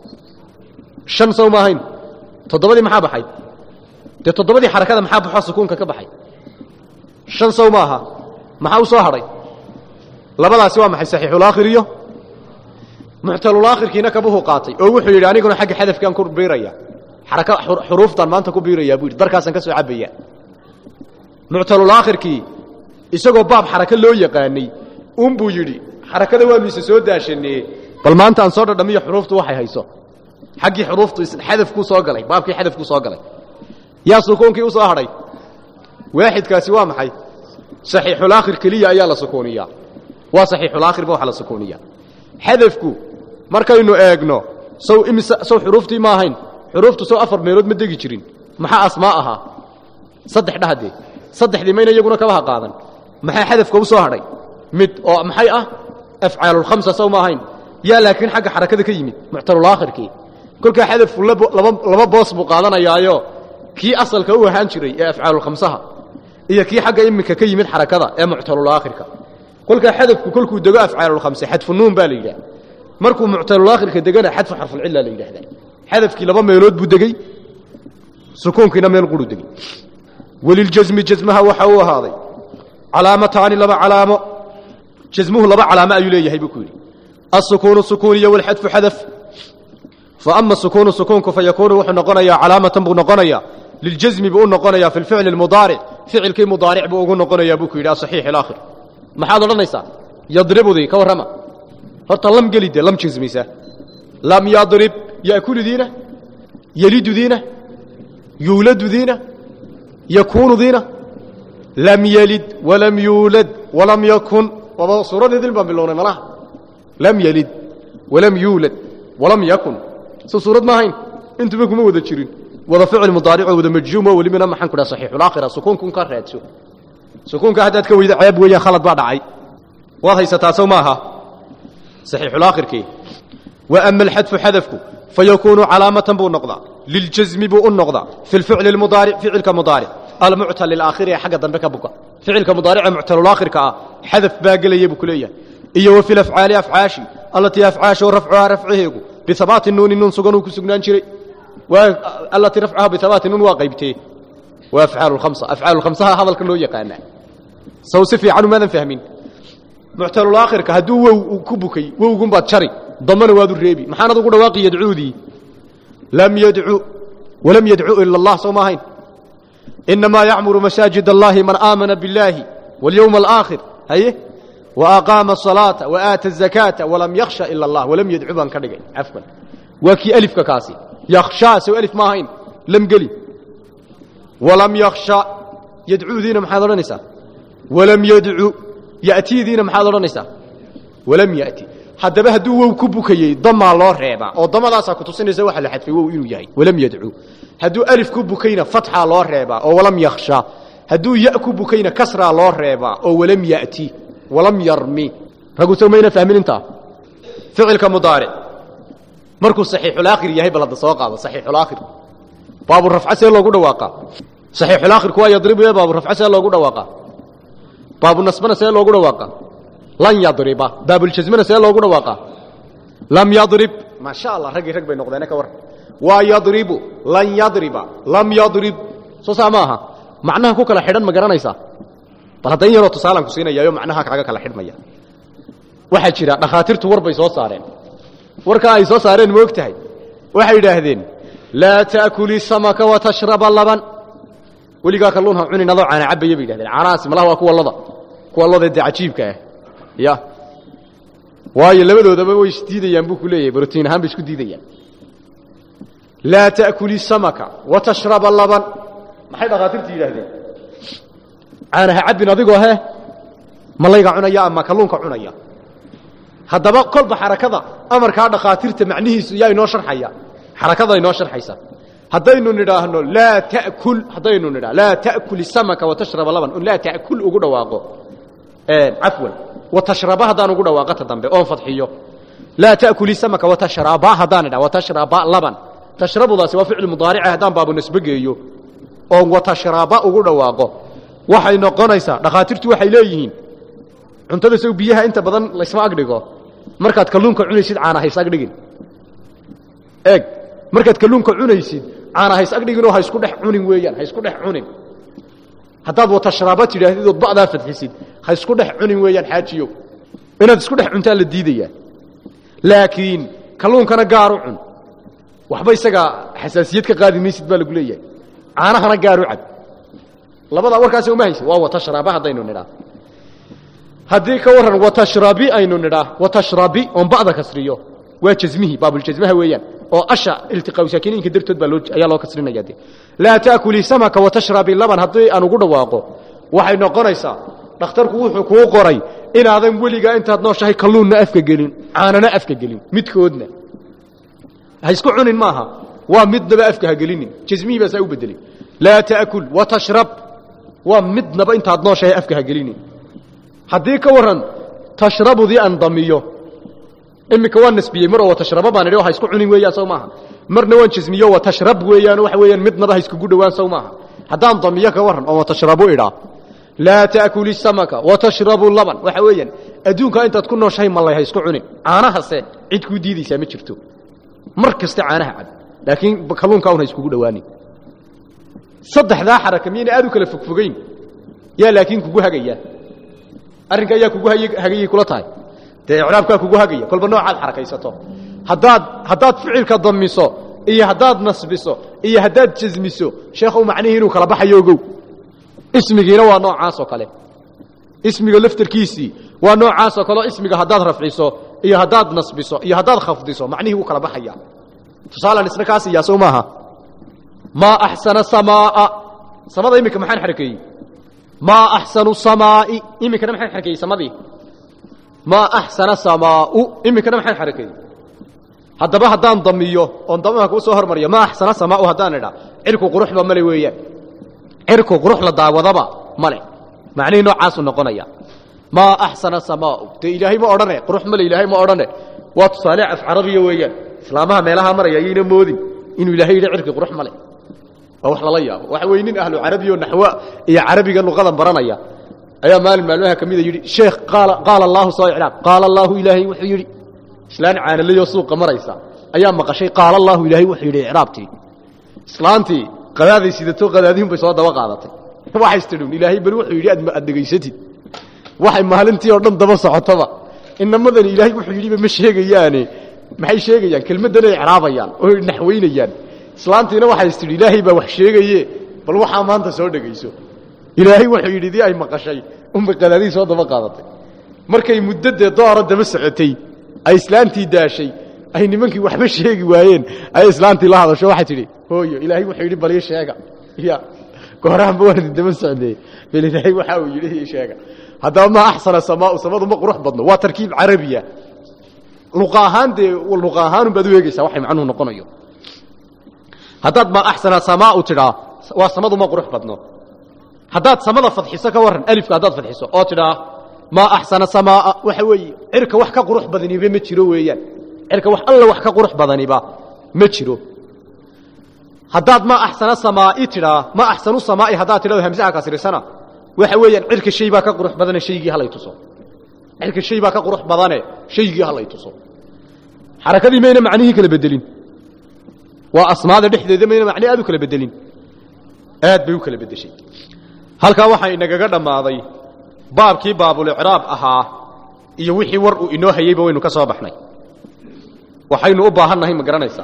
شن سو ماهين تضبط محا بحي تضبط حركة محا بحا سكون كبحي شن سو ماها محا وصهري لبلا سوا محي صحيح الآخرية معتل الآخر كنا كبه قاتي أو وحي يعني كنا حق حذف كان كور بيريا حركة حروف طن ما أنت كبيرة يا بوي دركاسن كسو عبية معتل الآخر كي يسقو باب حركة لو يقاني أم بوجري حركة دوام يسود عشاني بل ما أنت أنصار دمية حروف توحي هيسو حقي حروف حذف كو صاقلي باب كي حذف كو صاقلي يا سكون كي وصاهري واحد كاسوا محي صحيح الآخر كلية أيالا سكونية وصحيح الآخر بوح على سكونية حذف كو مركا إنه أجنو سو إمس سو حروفتي ما هين حروفته سو أفر ميلود ما دقي جرين محا أسماءها صدح دهدي صدح دي مين يجونا كبها قاضن محا حذف كوسو هري مد أو محي أه أفعال الخمسة سو ما هين يا لكن حق حركة كيمي معتر الآخر كي كل كحذف لب لب لب باص مقاضنا يا يو كي أصل كهو هانشري يا أفعال الخمسة هي كي حق يمك كيمي حركة يا معتر الآخر كا كل كحذف كل كو دقا أفعال الخمسة حذف النون بالي مركو معتر الآخر كدقنا حذف حرف العلة اللي يحدث حذفك لبا ميلود بودغي سكونكنا ميل قلودغي وللجزم جزمها وحو هذا علامتان لبا علامه جزمه لبا علامه اي ليه بكوري السكون السكونيه والحذف حذف فاما السكون السكون فيكون وحو نقنيا علامه بو نقنيا للجزم بو نقنيا في الفعل المضارع فعل كي مضارع بو نقنيا بكوري صحيح الاخر ما حد رنيسا يضرب ذي كورما horta lam gelide lam jazmisa lam yadrib يأكل دينه يلد دينه يولد دينه يكون دينه لم يلد ولم يولد ولم يكن وصورة ذي الباب اللون ملاه لم يلد walam yuulad walam yakun soo suurad ma ahayn intuba kuma wada jirin wada ficil mudaaric wada majzuum oo walibana maxaan ku dhahay saxiixul aakhira sukuunkun ka raadso sukuunka haddaad ka weyda ceeb weeyaan khalad baa dhacay waad haysataa soo maaha saxiixul aakhirkii wa ama alxadfu xadafku fayakuunu calaamatan buu noqdaa liljazmi buu u noqdaa fi lficli almudaaric ficilka mudaaric almuctal lilaakhiri xagga dambe ka buka ficilka mudaarica muctalul aakhirka ah xadaf baa gelaya buu ku leeyahay iyo wa fil afcaali afcaashi allatii afcaashu rafcuhaa rafciheegu bihabaati nuuni nuun sugan uu ku sugnaan jiray التي رفعها بثبات نون وقيبته وافعال الخمسه افعال الخمسه هذا الكل يقانا سو سفي عنه ماذا فاهمين معتل الاخر كهدو وكبكي وغن باد شري ضمن وادو ريبي محانا دو دواقي يدعودي لم يدعو ولم يدعو الا الله سوماهين انما يعمر مساجد الله من امن بالله واليوم الاخر هي واقام الصلاه واتى الزكاه ولم يخشى الا الله ولم يدعو بان كدغي عفوا وكي الف كاسي يخشى سو ألف ما هين لم قلي ولم يخشى يدعو ذينا محاضر نساء ولم يدعو يأتي ذينا محاضر نساء ولم يأتي حتى به دو كبكي ضم الله ريبا أو ضم الله ساكتو سنة سواح لحد في وإنو يهي ولم يدعو هدو ألف كبكينا فتح الله ريبا أو ولم يخشى هدو يأكبكينا كسر الله ريبا أو ولم يأتي ولم يرمي فقلت سومينا فهمين انت فعل كمضارع markuu saxiixul aakhir yahay balad soo qaado saxiixul aakhir baabu rafca see loogu dhawaaqa saxiixul aakhir kuwa yadribu baabu rafca see loogu dhawaaqa baabu nasbana see loogu dhawaaqa lan yadriba baabul jazmana see loogu dhawaaqa lam yadrib ma sha Allah ragi rag bay noqdeen ka war wa yadribu lan yadriba lam yadrib soo saamaha macnaha ku kala xidhan ma garanaysa bal haday yaro tusaalan ku siinayaayo macnaha kaaga kala xidhmaya waxa jira dhakhaatiirtu war bay soo saareen warka ay soo saareen moogtahay waxay yiraahdeen la taakuli samaka wa tashraba laban waliga kalluunha cuni nado caana cabay bay yiraahdeen caanaas malaha waa kuwa lada kuwa lada daciibka ah ya waayo labadoodaba way isdiidayaan buu ku leeyahay borotiin ahaan bay isku diidayaan la taakuli samaka wa tashraba laban maxay dhaqaatiirtu yiraahdeen caanaha cabin adigoo he malayga cunaya ama kalluunka cunaya haddaba kolba xarakada amarka dhaqaatiirta macnihiisu yaa inoo sharxaya xarakada inoo sharxaysa hadaynu nidhaahno la taakul hadaynu nidhaa la taakul samaka wa tashrab laban la taakul ugu dhawaaqo ee afwan wa tashraba hadaan ugu dhawaaqata dambe oo fadxiyo la taakul samaka wa tashraba hadaan nidhaa wa tashraba laban tashrabudaasi waa ficil mudaaric hadaan baabu nisbageeyo oo wa tashraba ugu dhawaaqo waxay noqonaysaa dhaqaatiirtu waxay leeyihiin cuntada soo biyaha inta badan la isma agdhigo markaad kalluunka cunaysid caana hays agdhigin eeg markaad kalluunka cunaysid caana hays agdhigin oo ha isku dhex cunin weeyaan ha isku dhex cunin haddaad wata sharaaba tidhaahdid oo bacdaa fadxisid ha isku dhex cunin weeyaan xaajiyo inaad isku dhex cuntaa la diidayaa laakiin kalluunkana gaar u cun waxba isaga xasaasiyad ka qaadi maysid baa lagu leeyahay caanahana gaar u cab labada warkaasi uma haysa waa wata sharaaba haddaynu nidhaa haddii ka waran watashrabi aynu nidhaa watashrabi on bacda kasriyo waa jazmihi baabul jazmaha weeyaan oo asha iltiqaa saakiniinka dartood baa loo ayaa loo kasrinaya de la taakuli samaka watashrabi laban haddii aan ugu dhawaaqo waxay noqonaysaa dhakhtarku wuxuu kuu qoray inaadan weliga intaad nooshahay kalluunna afka gelin caanana afka gelin midkoodna ha isku cunin maaha waa midnaba afka ha gelinin jazmihi baa saa u bedelay la taakul watashrab waa midnaba intaad nooshahay afka ha gelinin haddii ka waran tashrabudii aan damiyo imika waan nasbiyey mar oo tashraba baan idhi waxa isku cunin weeyaan soo maaha marna waan jazmiyo wa tashrab weeyaan waxa weeyaan midnaba ha isku dhawaan soo maaha haddaan damiyo ka waran oo tashrabu idhaa la taakuli samaka wa tashrabu laban waxa weeyaan adduunka intaad ku nooshahay malay ha isku cunin caanahase cid ku diidaysa ma jirto mar kasta caanaha cad laakiin kalluunka una isku dhawaanin saddexda xaraka miyana aad u kala fogfogeyn yaa laakiin kugu hagaya arrinka ayaa kugu hagayay kula tahay te icraabka kugu hagaya kolba noocaad xarakaysato hadaad hadaad ficilka damiso iyo hadaad nasbiso iyo hadaad jazmiso sheekhu macnaheedu inuu kala baxayo ogow ismigiina waa noocaas oo kale ismiga laftirkiisi waa noocaas oo kale ismiga hadaad rafciso iyo hadaad nasbiso iyo hadaad khafdiso macnaheedu kala baxaya tusaalan isna kaas iyo soo maaha ma ahsana samaa samada imika maxaan xarakeeyay ma ahsanu samaa'i imika maxaan xarakeeyay samadii ma ahsana samaa'u imika maxaan xarakeeyay haddaba haddaan damiyo oon damaha kuu soo hormariyo ma axsana samaau haddaan idhaa cirku quruxba male weeyaan cirku qurux la daawadaba male macnihii noocaasuu noqonaya maa axsana samaau dee ilaahay ma odhane qurux male ilaahay ma odhane waa tusaale af carabiya weeyaan islaamaha meelaha maraya ayayna moodin inuu ilaahay yidhi cirki qurux male waa wax lala yaabo waxa weeye nin ahlu carabiyo naxwa iyo carabiga luqadan baranaya ayaa maalin maalmaha ka mida yidhi sheekh qaala qaala allaahu soo iclaam qaala allaahu ilaahay wuxuu yidhi islaan caanalayoo suuqa maraysa ayaa maqashay qaala allaahu ilaahay wuxuu yidhi icraabtii islaantii qadaaday sidato qadaadihin bay soo daba qaadatay waxay istidhuun ilaahay bal wuxuu yidhi aad aad dhegaysatid waxay maalintii oo dhan daba socotaba inamadani ilaahay wuxuu yidhiba ma sheegayaane maxay sheegayaan kelmaddan ay icraabayaan oo naxweynayaan islaantiina waxay istidhi ilaahay baa wax sheegaye bal waxaa maanta soo dhegayso ilaahay wuxuu yidhi dii ay maqashay unbay qadaadihii soo daba qaadatay markay muddadee doora daba socotay ay islaantii daashay ay nimankii waxba sheegi waayeen ay islaantii la hadasho waxay tidhi hooyo ilaahay wuxuu yidhi bal ii sheega ya gooraanba waan idin daba socdee bal ilaahay waxa uu yidhi ii sheega haddaba ma axsana samaau samadu ma qurux badno waa tarkiib carabiya luqa ahaan dee luqa ahaanun baad u eegaysaa waxay macnuhu noqonayo haddaad ma axsana samaau tidhaa waa samadu ma qurux badno haddaad samada fadxiso ka warran alifka haddaad fadxiso oo tidhaa maa axsana samaa waxa weeye cirka wax ka qurux badaniba ma jiro weeyaan cirka wax alla wax ka qurux badaniba ma jiro haddaad ma axsana samaa'i tidhaa ma axsanu samaa'i haddaad tidhado hamsaha kasrisana waxa weeyaan cirka shay baa ka qurux badane shaygii halay tuso cirka shay baa ka qurux badane shaygii halay tuso xarakadii mayna macnihii kala bedelin waa asmaada dhexdeeda mayna macne aad u kala bedelin aad bay u kala bedeshay halkaa waxaa inagaga dhammaaday baabkii baabulicraab ahaa iyo wixii war uu inoo hayeyba waynu ka soo baxnay waxaynu u baahannahay ma garanaysaa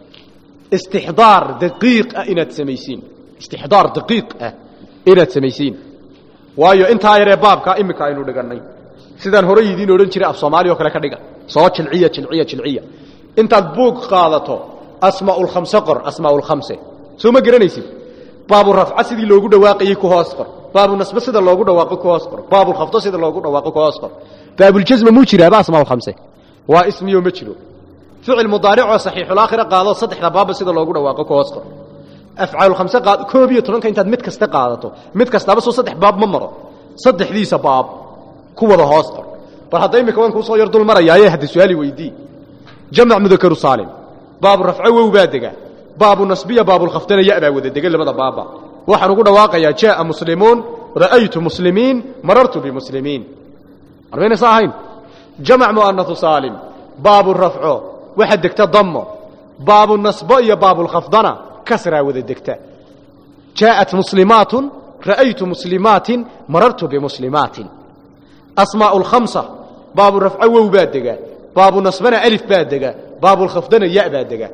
istixdaar daqiiq ah inaad samaysiin istixdaar daqiiq ah inaad samaysiin waayo intaa yaree baabkaa iminka aynu dhigannay sidaan horey idiin odhan jiray af soomaaliya oo kale ka dhiga soo jilciya jilciya jilciya intaad buug qaadato asmaaulkhamse qor asmaaulkhamse soo ma garanaysid baabu rafca sidii loogu dhawaaqayey ku hoos qor baabu nasbe sida loogu dhawaaqo ku hoos qor baabulkhafdo sida loogu dhawaaqo ku hoos qor baabuljasma muu jiraaba asmaaulkhamse waa ismiyo ma jiro ficil mudaaricoo saxiixulaakhira qaado saddexda baaba sida loogu dhawaaqo ku hoos qor afcaalulkhamse qaad koob iyo tobanka intaad mid kasta qaadato mid kastaaba soo saddex baab ma maro saddexdiisa baab ku wada hoos qor bal hadda imika waan kuu soo yar dul marayaaye hadda su-aali weydii jamac mudakaru saalim baabu rafco wow baa dega baabu nasbiya baabulkhaftana ya baa wada dega labada baaba waxaan ugu dhawaaqayaa jaaa muslimuun ra'aytu muslimiin marartu bimuslimiin armayna sa ahayn jamac mu'anathu saalim baabu rafco waxa degta dammo baabu nasbo iyo baabulkhafdana kasraa wada degta jaa'at muslimaatun ra'aytu muslimaatin marartu bimuslimaatin asmaa'u lkhamsa baabu rafco wow baa dega baabu nasbana alif baa dega baabulkhafdana ya baa dega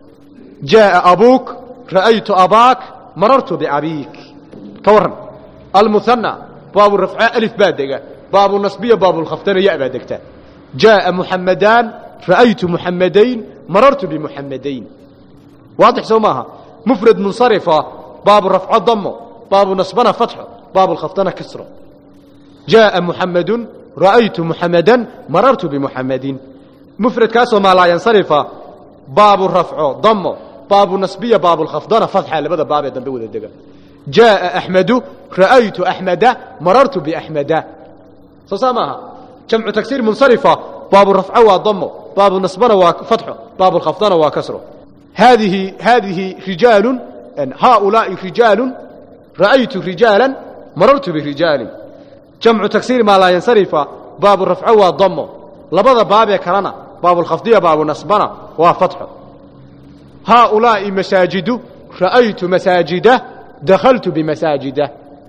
jaaa abuuk ra'aytu abaak marartu biabiik ka warran almuhanna baabu rafca alif baa dega baabu nasbiya baabulkhafdana ya baa degta jaaa muxamadaan ra'aytu muxamadayn marartu bimuxamadayn waadix soo maaha mufrad munsarifa baabu rafco damo baabu nasbana fatxo baabulkhafdana kasro jaaa muxamadun ra'aytu muxamadan marartu bimuxamadin mufradkaasoo maa laa yansarifa baabu rafco damo baabu nasbiya baabulkhafdana fatxa labada baab ee dambe wada dega jaaa axmedu ra'aytu axmeda marartu biaxmeda soo saa maaha jamcu tagsiir munsarifa baabu rafco waa damo baabu nasbana waa fatxo baabulkhafdana waa kasro haadihi haadihi rijaalu haaulaai rijaalu ra'aytu rijaala marartu birijaalin jamcu tagsiir maa laa yansarifa baabu rafco waa damo labada baabee kalena baabulkhafdiya baabu nasbana waa fatxo haaulaa'i masaajidu ra'aytu masaajida dakhaltu bimasaajida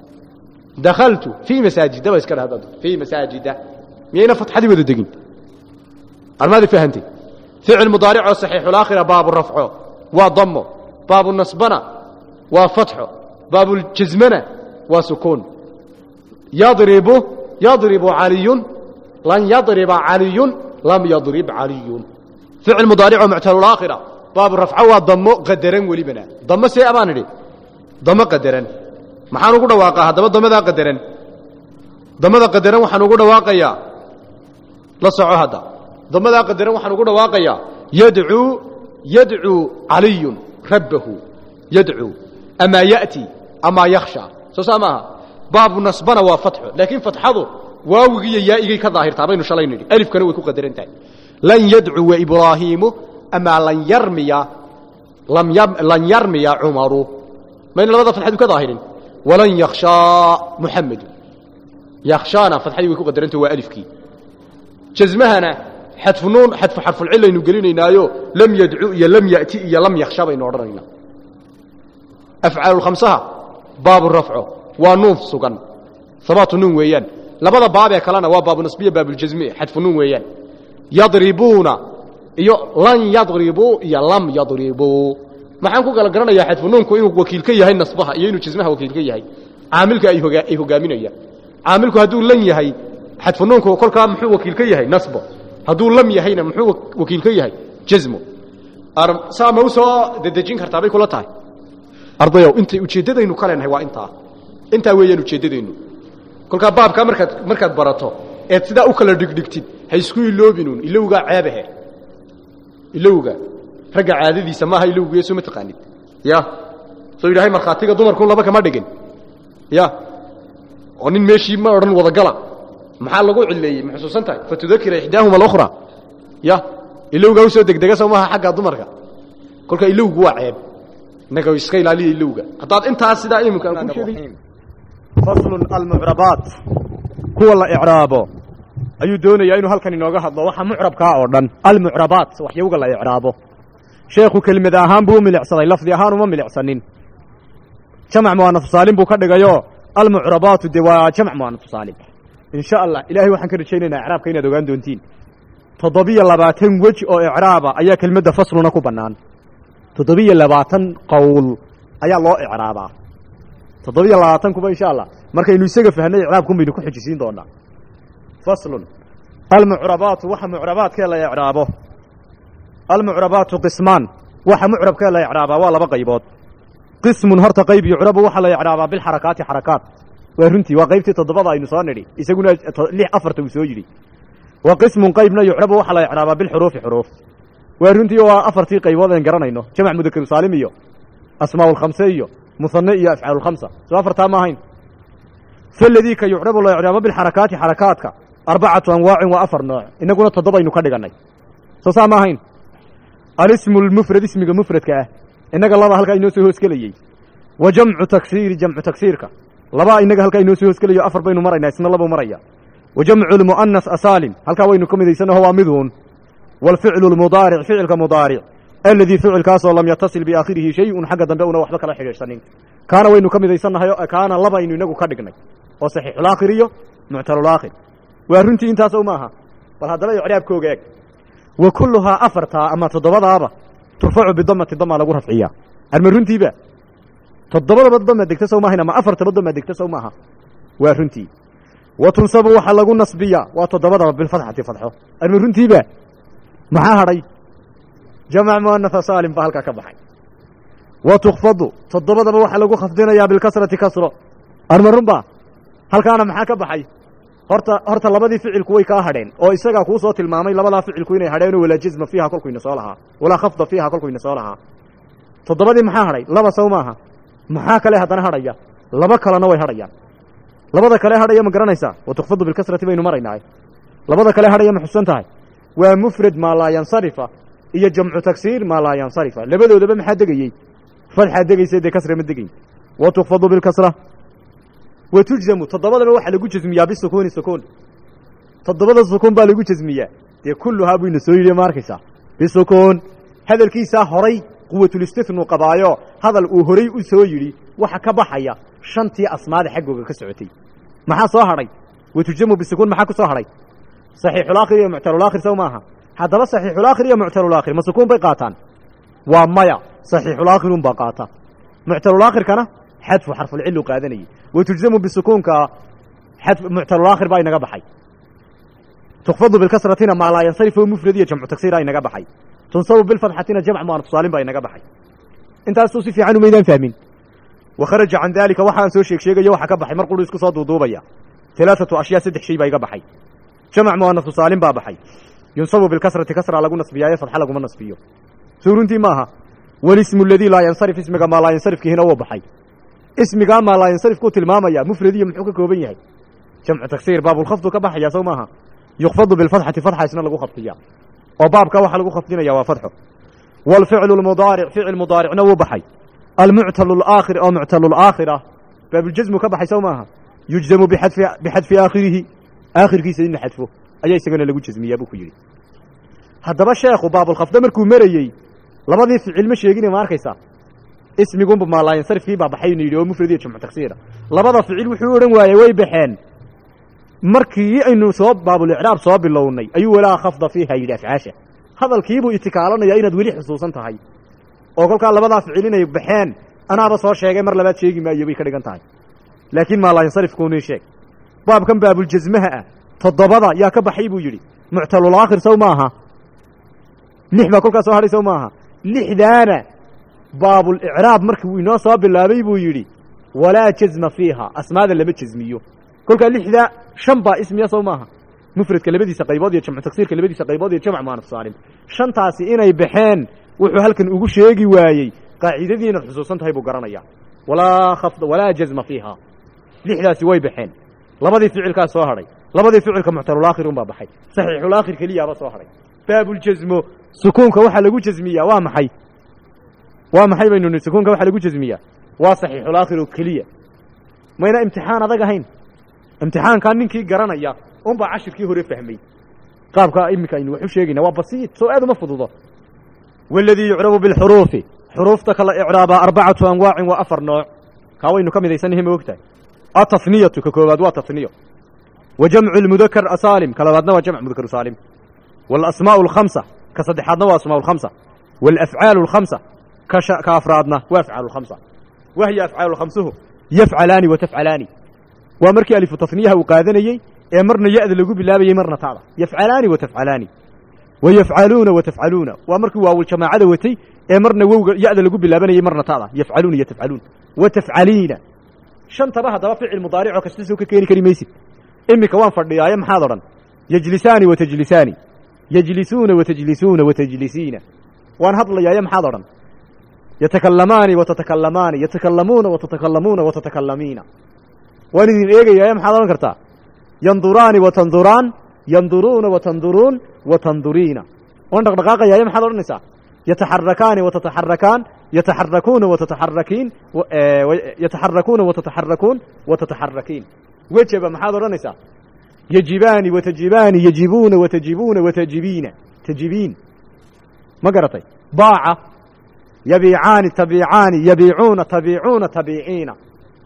dakhaltu fii masaajida ba iska dhahda fii masaajida miyayna fatxadii wada degin armaadi fahantay ficil mudaaricoo saxiixulaakhira baabu rafco waa damo baabu nasbana waa fatxo baabuljasmana waa sukuun yadribu yadribu caliyun lan yadriba caliyun lam yadrib caliyun ficil mudaaricoo muctalulaakhira baabu rafco waa damo qadaran welibana damo see abaan idhi damo qadaran maxaan ugu dhawaaqaa haddaba damadaa qadaran damada qadaran waxaan ugu dhawaaqayaa la soco hadda damadaa qadaran waxaan ugu dhawaaqayaa yadcuu yadcuu caliyun rabbahu yadcuu amaa ya'ti amaa yakhsha soo saa maaha baabu nasbana waa fatxo laakiin fatxadu waawigiiyo yaa'igay ka daahirtaa baynu shalay nidhi alifkana way ku qadaran tahay lan yadcuwa ibraahiimu amaa lan yarmiya lan yarmiya cumaru mayna labada fatxadu ka daahirin walan yakhshaa muxamedu yakhshaana fatxadii way ku qadarantah waa alifkii jasmahana xadfu nuun xadfu xarfulcilaynu gelinaynaayo lam yadcu iyo lam ya'ti iyo lam yakhsha baynu odhanaynaa afcaalulkhamsaha baabu rafco waa nuun sugan habaatu nuun weeyaan labada baabee kalena waa baabu nasbiya baabuljasmi xadfu nuun weeyaan yadribuuna iyo lan yadribuu iyo lam yadribuu maxaan ku kala garanayaa xadfu nuunku inuu wakiil ka yahay nasbaha iyo inuu jasmaha wakiil ka yahay caamilka ay ay hogaaminayaan caamilku hadduu lan yahay xadfu nuunku kolkaa muxuu wakiil ka yahay nasbo hadduu lam yahayna muxuu wakiil ka yahay jasmo saa ma u soo dedejin kartaa bay kula tahay ardayow intay ujeeddadaynu ka leenahay waa intaa intaa weeyaan ujeeddadaynu kolkaa baabkaa markaad markaad barato eed sidaa u kala dhigdhigtid ha isku iloobinuun ilowgaa ceebahe ilowga ragga caadadiisa maaha ilowgiyo soo ma taqaanid ya soo yidhahay markhaatiga dumarkuun laba kama dhigin ya oo nin meeshii ma odhan wadagala maxaa lagu cileeyey ma xusuusan tahay fatudakira ixdaahuma alukhra ya ilowgaa usoo degdega soo maaha xagga dumarka kolkaa ilowgu waa ceeb innaga iska ilaaliya ilowga haddaad intaas sidaa iminka aan ku sheegay faslun almucrabaat kuwa la icraabo ayuu doonayaa inuu halkan inooga hadlo waxa mucrabkaa oo dhan almucrabaat waxyowga la icraabo sheekhu kelimad ahaan buu u milicsaday lafdi ahaan uma milicsanin jamac mu'anaf saalim buu ka dhigayo almucrabaatu dee waa jamac mu'anaf saalim in sha allah ilaahay waxaan ka rajaynaynaa icraabka inaad ogaan doontiin toddobiyo labaatan wej oo icraaba ayaa kelmadda fasluna ku bannaan toddobiyo labaatan qowl ayaa loo icraabaa toddobiyo labaatan kuba insha allah markaynu isaga fahnay icraabkun baynu ku xijisiin doonaa faslun almucrabaatu waxa mucrabaadkee la icraabo almucrabaatu qismaan waxa mucrabkee la icraabaa waa laba qaybood qismun horta qayb yucrabu waxa la icraabaa bilxarakaati xarakaat waa runtii waa qaybtii toddobada aynu soo nidhi isaguna lix afarta uu soo yidhi wa qismun qaybna yucrabu waxa la icraabaa bilxuruufi xuruuf waa runtii waa afartii qaybood aan garanayno jamac mudakaru saalim iyo asmaa'ulkhamse iyo musanne iyo afcaalulkhamsa soo afartaa ma ahayn faladii ka yucrabu la icraabo bilxarakaati xarakaadka arbacatu anwaacin waa afar nooc inaguna toddobaynu ka dhigannay soo saa ma ahayn alismu lmufrad ismiga mufradka ah innaga laba halkaa inoo soo hoosgelayey wa jamcu taksiiri jamcu taksiirka laba inaga halkaa inoo soo hoosgelayo afar baynu maraynaa isna labuu maraya wa jamcu lmu'anas asaalim halkaa waynu ka midaysannaho waa miduun waalficlu lmudaaric ficilka mudaaric aladii ficilkaasoo lam yatasil biaakhirihi shay-un xagga dambe una waxba kala xidhiidhsanin kaana waynu ka midaysannahay kaana labaynu inagu ka dhignay oo saxiixulaakhir iyo muctalulaakhir waa runtii intaas o maaha bal haddaba icraabkooga eg wa kulluhaa afartaa ama toddobadaaba turfacu bidamati dama lagu rafciyaa arma runtiiba toddobadaba dama degta sow maahayn ama afartaba dama degta sow maaha waa runtii wa tunsabu waxa lagu nasbiyaa waa toddobadaba bilfatxati fadxo arma runtiiba maxaa hadhay jamac mu'anatha saalim baa halkaa ka baxay wa tukfadu toddobadaba waxaa lagu khafdinayaa bilkasrati kasro arma runba halkaana maxaa ka baxay horta horta labadii ficilku way kaa hadheen oo isagaa kuu soo tilmaamay labadaa ficilku inay hadheenoo walaa jazma fiiha kolkuyna soo lahaa walaa khafda fiiha kolkuyna soo lahaa toddobadii maxaa hadhay laba sow maaha maxaa kale haddana hadhaya laba kalena way hadhayaan labada kale hadhaya ma garanaysaa wa tukfadu bilkasrati baynu maraynaa labada kale hadhaya ma xusan tahay waa mufrad maa laa yansarifa iyo jamcu tagsiir maa laa yansarifa labadoodaba maxaa degayey fadxaa degaysa dee kasra ma degayn wa tukfadu bilkasra wa tujzamu toddobadaba waxaa lagu jasmiyaa bisukuuni sukuun toddobada sukuun baa lagu jasmiyaa dee kulluhaa buyna soo yidhi ma arkaysaa bisukuun hadalkiisaa horay quwatulistithnu qabaayo hadal uu horay u soo yidhi waxa ka baxaya shantii asmaada xaggooga ka socotay maxaa soo hadhay wa tujzamu bisukuun maxaa ku soo hadhay saxiixulaakhir iyo muctalulaakhir sow maaha haddaba saxiixulaakhir iyo muctalulaakhir ma sukuun bay qaataan waa maya saxiixulaakhirun baa qaata muctalulaakhirkana xadfu xarfulcilu qaadanayay wa tujzamu bisukuunka xadf muctalulaakhir baa inaga baxay tukfadu bilkasratina maa laa yansarif oo mufrad iyo jamcu tagsiira inaga baxay tunsabu bilfatxatina jamc mu'anaf saalim baa inaga baxay intaasuu si fiican umaydaan fahmin wa kharaja can daalika waxaan soo sheeg sheegayo waxa ka baxay mar quru isku soo duuduubaya alaaatu ashyaa saddex shay baa iga baxay jamc mu'anafu saalim baa baxay yunsabu bilkasrati kasra lagu nasbiyaayo fadxa laguma nasbiyo suuruntii maaha walismu aladii laa yansarif ismiga maa laa yansarifkiihina wuu baxay ismigaa maa laa yansarifkuu tilmaamaya mufradiya muxuu ka kooban yahay jamcu taksiir baabulkhafdu ka baxaya sow maaha yukfadu bilfatxati fadxa isna lagu khafdiya oo baabka waxa lagu khafdinaya waa fadxo waalficlu lmudaaric ficil mudaaricna wuu baxay almuctalu laakhir oo muctalu laakhir ah baabuljasmu ka baxay sow maaha yujzamu bixadfi bixadfi aakhirihi aakhirkiisa in la xadfo ayaa isagana lagu jasmiyaa buu ku yidhi haddaba sheekhu baabulkhafda markuu marayey labadii ficil ma sheegine ma arkaysaa ismigunba maalaayansarifkii baa baxay inu yidhi oo mufradiya jamcu taksiira labada ficil wuxuu odhan waayey way baxeen markii aynu soo baabulicraab soo bilownay ayuu walaa khafda fiiha yidhi afcaasha hadalkiibuu itikaalanayaa inaad weli xusuusan tahay oo kolkaa labadaa ficil inay baxeen anaaba soo sheegay mar labaad sheegi maayo bay ka dhigan tahay laakiin maalaayansarifkuunii sheeg baabkan baabuljasmaha ah toddobada yaa ka baxay buu yidhi muctalulaakhir sow maaha lix baa kolkaa soo hadhay sow maaha lixdaana baabulicraab markii uu inoo soo bilaabay buu yidhi walaa jazma fiiha asmaada lama jasmiyo kolkaa lixdaa shan baa ismiya sow maaha mufradka labadiisa qaybood iyo jamcu taksiirka labadiisa qaybood iyo jamc muanaf saalim shantaasi inay baxeen wuxuu halkan ugu sheegi waayey qaacidadii inaad xusuusan tahay buu garanayaa walaa khafda walaa jazma fiiha lixdaasi way baxeen labadii ficilkaa soo hadhay labadii ficilka muctalulaakhir unbaa baxay saxiixulaakhir keliyaaba soo hadhay baabuljasmo sukuunka waxaa lagu jasmiyaa waa maxay waa maxay baynu nihi sukuunka waxaa lagu jasmiyaa waa saxiixulaakhir oo keliya mayna imtixaan adag ahayn imtixaankaa ninkii garanaya unbaa cashirkii hore fahmay qaabkaa iminka aynu wax u sheegayna waa basiid soo aad uma fududo waladii yucrabu bilxuruufi xuruufta kala icraabaa arbacatu anwaacin waa afar nooc kaa waynu ka midaysannahay ma ogtahay ataniyatu ka koowaad waa taniyo wa jamcu lmudakar asaalim ka labaadna waa jamc mudakaru saalim waalasmaa'u alkhamsa ka saddexaadna waa asmaa'u alkhamsa waalafcaalu alkhamsa ka afraadna waa afcaalu alkhamsa wahya afcaalu khamsuhu yafcalaani wa tafcalaani waa markii alifu taniyaha uu qaadanayey ee marna ya'da lagu bilaabayey marna ta'da yafcalaani wa tafcalaani wa yafcaluuna wa tafcaluuna waa markii waawul jamaacada watay ee marna wowga ya'da lagu bilaabanayey marna ta'da yafcaluuna iyo tafcaluun wa tafcaliina shantaba haddaba ficil mudaarico kasta soo ka keeni kari maysid iminka waan fadhiyaaye maxaad odhan yejlisaani wa tajlisaani yejlisuuna wa tajlisuuna wa tajlisiina waan hadlayaaye maxaad odhan yatakallamaani wa tatakallamaani yatakalamuuna wa tatakalamuuna wa tatakallamiina waan idin eegayaaye maxaad odhan kartaa yanduraani wa tanduraan yanduruuna wa tanduruun wa tanduriina waan dhaqdhaqaaqayaaye maxaad odhanaysaa yataxarakaani wa tataxarakaan yataxarakuuna wa tataxarakiin yataxarakuuna wa tataxarakuun wa tataxarakiin wejaba maxaad odhanaysaa yejibaani wa tajibaani yejibuuna wa tajibuuna wa tajibiina tajibiin ma garatay baaca yabiicaani tabiicaani yabiicuuna tabiicuuna tabiiciina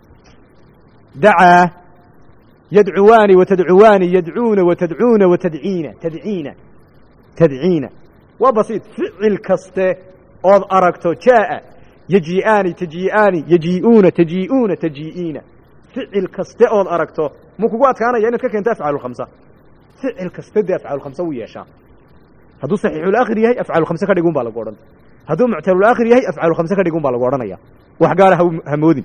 dacaa yadcuwaani wa tadcuwaani yadcuuna wa tadcuuna wa tadciina tadciina tadciina waa basiid ficil kaste ood aragto jaa'a yejii'aani tajii'aani yejii'uuna tajii'uuna tajii'iina ficil kaste ood aragto muu kugu adkaanaya inaad ka keento afcaalulkhamsa ficil kaste dee afcaalulkhamsa wuu yeeshaa hadduu saxiixulaakhir yahay afcaalulkhamse ka dhigun baa lagu odhan hadduu muctalulaakhir yahay afcaalulkhamse ka dhigun baa lagu odhanaya wax gaara hamoodin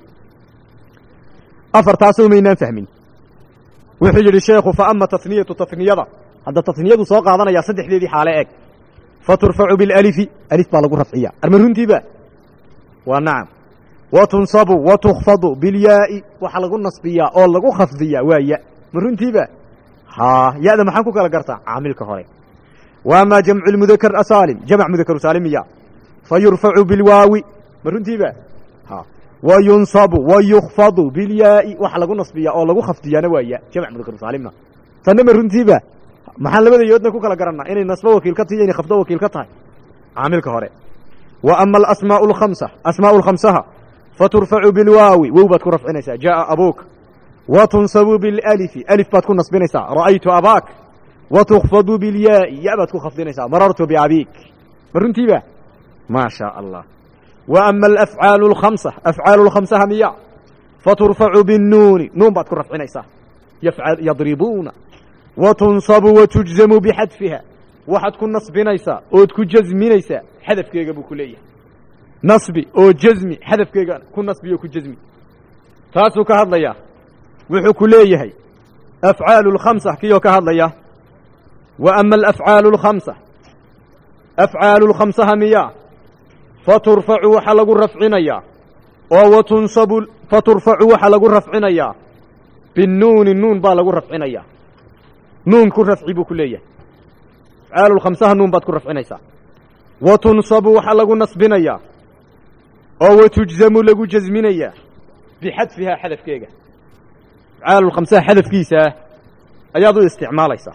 afartaasoo maynaan fahmin wuxuu yidhi sheekhu fa ama taniyatu taniyada hadda taniyadu soo qaadanayaa saddexdeedii xaale eeg fa turfacu bilalifi alif baa lagu rafciya arma runtiiba waa nacam wa tunsabu wa tukfadu bilyaa'i waxa lagu nasbiyaa oo lagu khafdiyaa waa ya ma runtiiba haa ya'da maxaan ku kala gartaa caamilka hore wa amaa jamcu lmudakar asaalim jamc mudakaru saalimiya fa yurfacu bilwaawi ma runtiiba ha wa yunsabu wa yukfadu bilyaa'i waxa lagu nasbiyaa oo lagu khafdiyaana waa ya jamc mudakaru saalimna tanna ma runtiiba maxaan labada yoodna ku kala garanaa inay nasbo wakiil ka tahay inay khafdo wakiil ka tahay caamilka hore wa ama alasmaa'u alkhamsa asmaa'u alkhamsaha faturfacu bilwaawi wow baad ku rafcinaysaa jaa'a abuuk wa tunsabu bilalifi alif baad ku nasbinaysaa ra'aytu abaak wa tukfadu bilyaa'i ya baad ku khafdinaysaa marartu biabiik ma runtiiba maa shaa allah wa ama alafcaalu alkhamsa afcaalu lkhamsaha miya faturfacu binnuuni nuun baad ku rafcinaysaa yadribuuna wa tunsabu wa tujzamu bixadfiha waxaad ku nasbinaysaa ood ku jasminaysaa xadafkeega buu ku leeyahay nasbi oo jasmi xadafkeega ku nasbi oo ku jasmi taasuu ka hadlayaa wuxuu ku leeyahay afcaalu lkhamsa kiyoo ka hadlaya wa ama alafcaalu alkhamsa afcaalu lkhamsaha miyaa fa turfacu waxaa lagu rafcinayaa oo wa tunsabu fa turfacu waxaa lagu rafcinayaa binuuni nuun baa lagu rafcinayaa nuun ku rafci buu ku leeyahay afcaalu lkhamsaha nuun baad ku rafcinaysaa wa tunsabu waxaa lagu nasbinayaa oo wa tujzamu lagu jasminayaa bixadfihaa xadafkeega afcaalu lkhamsaha xadafkiisaa ayaad u isticmaalaysaa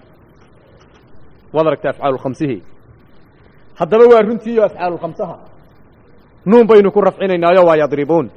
waad aragtaa afcaalu lkhamsihii haddaba waa runtiiyo afcaalu lkhamsaha nuun baynu ku rafcinaynaayo waa yadribuun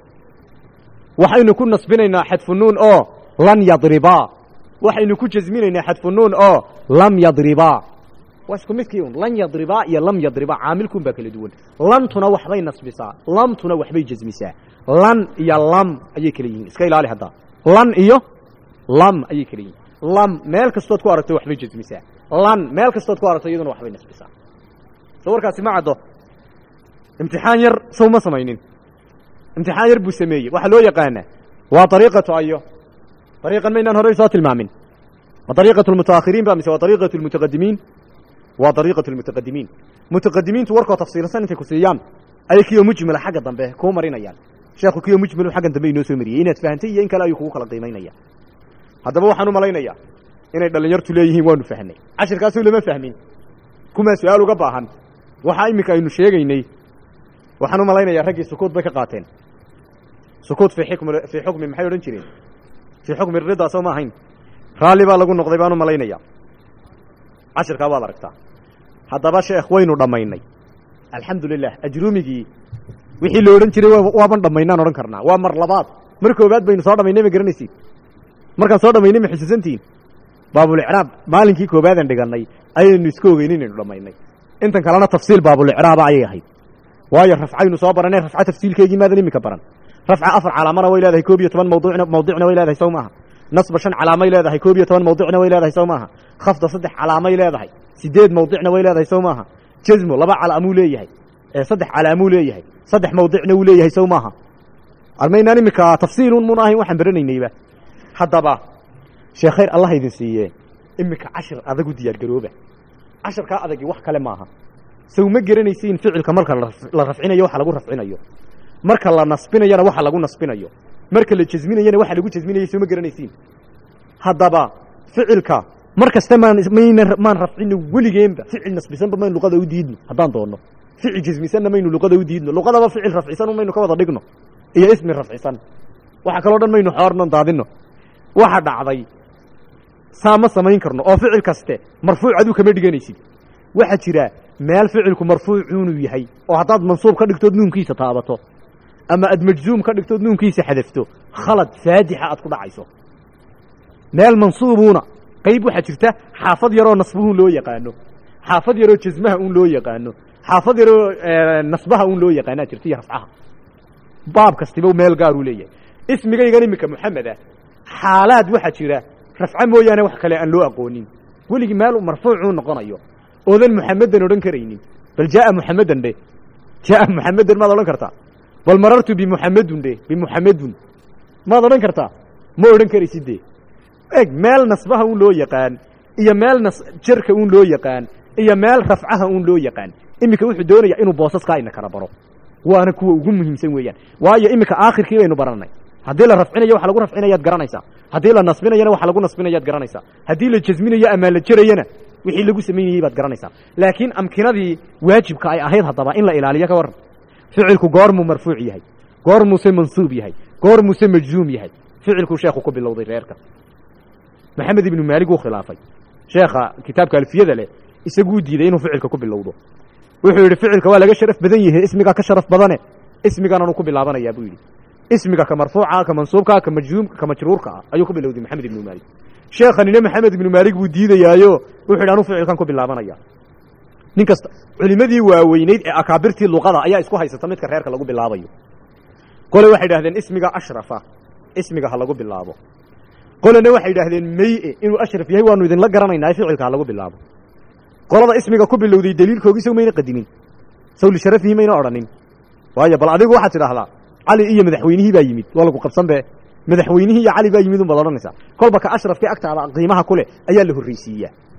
waxaynu ku nasbinaynaa xadfu nuun oo lan yadribaa waxaynu ku jasminaynaa xadfu nuun oo lam yadribaa waa isku midkii un lan yadribaa iyo lam yadribaa caamilkuun baa kala duwan lantuna waxbay nasbisaa lamtuna waxbay jasmisaa lan iyo lam ayay kala yihiin iska ilaali haddaa lan iyo lam ayay kala yihiin lam meel kastood ku aragto waxbay jasmisaa lan meel kastood ku aragto iyaduna waxbay nasbisaa soo warkaasi ma caddo imtixaan yar sow ma samaynin imtixaan yar buu sameeyey waxaa loo yaqaanaa waa ariiqatu ayo ariiqan maynaan horey soo tilmaamin ma ariiqatu lmutaakhiriin ba mise waa ariiqatu lmutaqadimiin waa ariiqatu lmutaqadimiin mutaqadimiintu warkoo tafsiilsan intay ku siiyaan ayay kiyo mujmila xagga dambe kuu marinayaan sheekhu kiyo mujmilu xaggan dambe inoo soo mariyey inaad fahantay iyo in kale ayuu kugu kala qiimaynaya haddaba waxaan u malaynayaa inay dhallinyartu leeyihiin waanu fahnay cashirkaasuu lama fahmin kumaa su-aal uga baahan waxaa iminka aynu sheegaynay waxaan u malaynayaa raggii sukuud bay ka qaateen sukuud fii xukmi fii xukmi maxay odhan jireen fii xukmi ridaa soo ma ahayn raalli baa lagu noqday baan u malaynayaa cashirkaa waad aragtaa haddaba sheekh waynu dhammaynay alxamdu lilah ajruumigii wixii la odhan jiray waaban dhammaynaan odhan karnaa waa mar labaad mar koobaad baynu soo dhammaynay ma garanaysiin markaan soo dhammaynay ma xusuusantihiin baabulicraab maalinkii koobaadaan dhigannay ayaynu iska ogeyn inaynu dhammaynay intan kalena tafsiil baabulicraaba ayay ahayd waayo rafcaynu soo baranay rafca tafsiilkeygii maadan iminka baran rafca afar calaamana way leedahay koob iyo toban mawduucna mawdicna way leedahay sow maaha nasba shan calaamay leedahay koob iyo toban mawdicna way leedahay sow maaha khafda saddex calaamay leedahay sideed mawdicna way leedahay sow maaha jazmo laba calaamuu leeyahay ee saddex calaamuu leeyahay saddex mawdicna uu leeyahay sow maaha almaynaan iminka tafsiilun mun ahayn waxaan baranaynayba haddaba sheekh khayr allah idin siiye iminka cashir adag u diyaar garooba cashirkaa adagi wax kale maaha sow ma garanaysiin ficilka marka la rafcinayo waxa lagu rafcinayo marka la nasbinayana waxa lagu nasbinayo marka la jasminayana waxa lagu jasminayo sow ma garanaysiin haddaba ficilka mar kasta maan mayna maan rafcino weligeenba ficil nasbisanba maynu luqada u diidno haddaan doonno ficil jasmisanna maynu luqada u diidno luqadaba ficil rafcisan maynu ka wada dhigno iyo ismi rafcisan waxa kaloo dhan maynu xoorno daadino waxa dhacday saa ma samayn karno oo ficil kaste marfuuc aduu kama dhiganaysid waxaa jira meel ficilku marfuucuunu yahay oo haddaad mansuub ka dhigtood nuunkiisa taabato ama aad majzuum ka dhigtood nuunkiisa xadafto khalad faadixa aad ku dhacayso meel mansuubuuna qayb waxaa jirta xaafad yaroo nasbuhu loo yaqaano xaafad yaroo jasmaha un loo yaqaano xaafad yaroo nasbaha un loo yaqaanaa jirta iyo rafcaha baab kastiba meel gaaruu leeyahay ismigaygan iminka moxameda xaalaad waxaa jira rafca mooyaane wax kale aan loo aqoonin weligii meel marfuucuu noqonayo oodan muxamedan odhan karaynin bal jaaa muxamedan dhe jaaa muxamedan maad odhan kartaa bal marartu bimuxamedun dhe bimuxamedun maad odhan kartaa ma odhan karaysid de eg meel nasbaha un loo yaqaan iyo meel nas jarka un loo yaqaan iyo meel rafcaha un loo yaqaan iminka wuxuu doonayaa inuu boosaskaa ina kala baro waana kuwa ugu muhiimsan weeyaan waayo iminka aakhirkii baynu barannay haddii la rafcinayo waxa lagu rafcinayaad garanaysaa haddii la nasbinayana waxa lagu nasbinayaad garanaysaa haddii la jasminayo ama la jerayana wixii lagu samaynayey baad garanaysaa laakiin amkinadii waajibka ay ahayd haddaba in la ilaaliyo ka warran ficilku goormuu marfuuc yahay goormuuse mansuub yahay goormuuse majzuum yahay ficilkuu sheekhu ku bilowday reerka maxamed ibnu maalig wuu khilaafay sheekha kitaabka alfiyada leh isaguu diiday inuu ficilka ku bilowdo wuxuu yidhi ficilka waa laga sharaf badan yahay ismigaa ka sharaf badane ismigananu ku bilaabanayaa buu yidhi ismiga ka marfuuca ka mansuubka ka majzuumka ka majruurka ah ayuu ku bilowday maxamed ibnu maalig sheekhanina maxamed ibnu maalig buu diidayaayo wuxuu yidhi anuu ficilkan ku bilaabanaya nin kasta culimadii waaweyneyd ee akaabirtii luqada ayaa isku haysata midka reerka lagu bilaabayo qole waxay idhahdeen ismiga ashrafa ismiga ha lagu bilaabo qolena waxay idhaahdeen meye inuu ashraf yahay waanu idinla garanaynaa ficilka ha lagu bilaabo qolada ismiga ku bilowday daliilkoogii sow mayna qadimin sow lisharafihi mayna odhanin waayo bal adigu waxaad tidhaahdaa cali iyo madaxweynihii baa yimid waa lagu qabsan be madaxweynihii iyo cali baa yimid un baad odhanaysaa kolba ka ashrafkii agtaada qiimaha ku leh ayaa la horraysiiyaa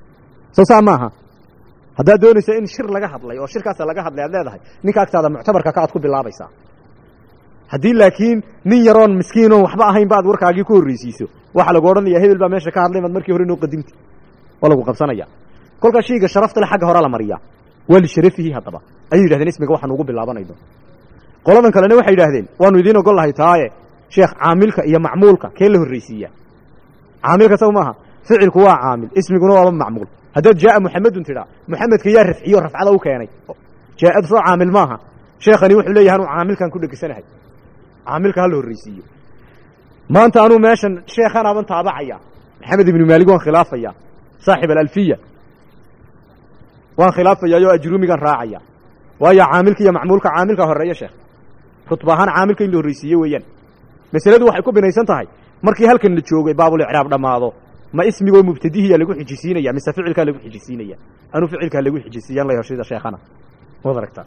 soo saa maaha haddaad doonayso in shir laga hadlay oo shirkaasa laga hadlay aad leedahay ninka agtaada muctabarka ka aad ku bilaabaysaa haddii laakiin nin yaroon miskiinoon waxba ahayn ba ad warkaagii ku horreysiiso waxaa lagu odhanayaa hebel baa meesha ka hadlay maad markii hore noo qadimti waa lagu qabsanaya kolkaa shayga sharafta le xagga horaa la mariyaa waa lisharafihi haddaba ayay yidhahdeen ismiga waxaan ugu bilaabanayno qoladan kalena waxay yidhaahdeen waanu idiin ogol lahay taaye sheekh caamilka iyo macmuulka kee la horreysiiya caamilka saw maaha ficilku waa caamil ismiguna waaba macmuul haddaad jaaa muxamedun tidhaa muxamedka yaa rafciyo rafcada u keenay jaaad soo caamil maaha sheekhani wuxuu leeyahay anuu caamilkan ku dhegesanahay caamilka ha la horreysiiyo maanta anuu meeshan sheekhanaaban taabacaya maxamed ibnu maalig waan khilaafaya saaxib alalfiya waan khilaafayaayoo ajruumigan raacaya waayo caamilka iyo macmuulka caamilka horeeya sheekh rutba ahaan caamilka in la horreysiiye weeyaan masaladu waxay ku binaysan tahay markii halkan la joogay baabulicraab dhammaado ma ismigoo mubtadihiya lagu xijisiinaya mise ficilkaa lagu xijisiinaya anuu ficilkaa lagu xijisiiyan la horshida sheekhana waad aragtaa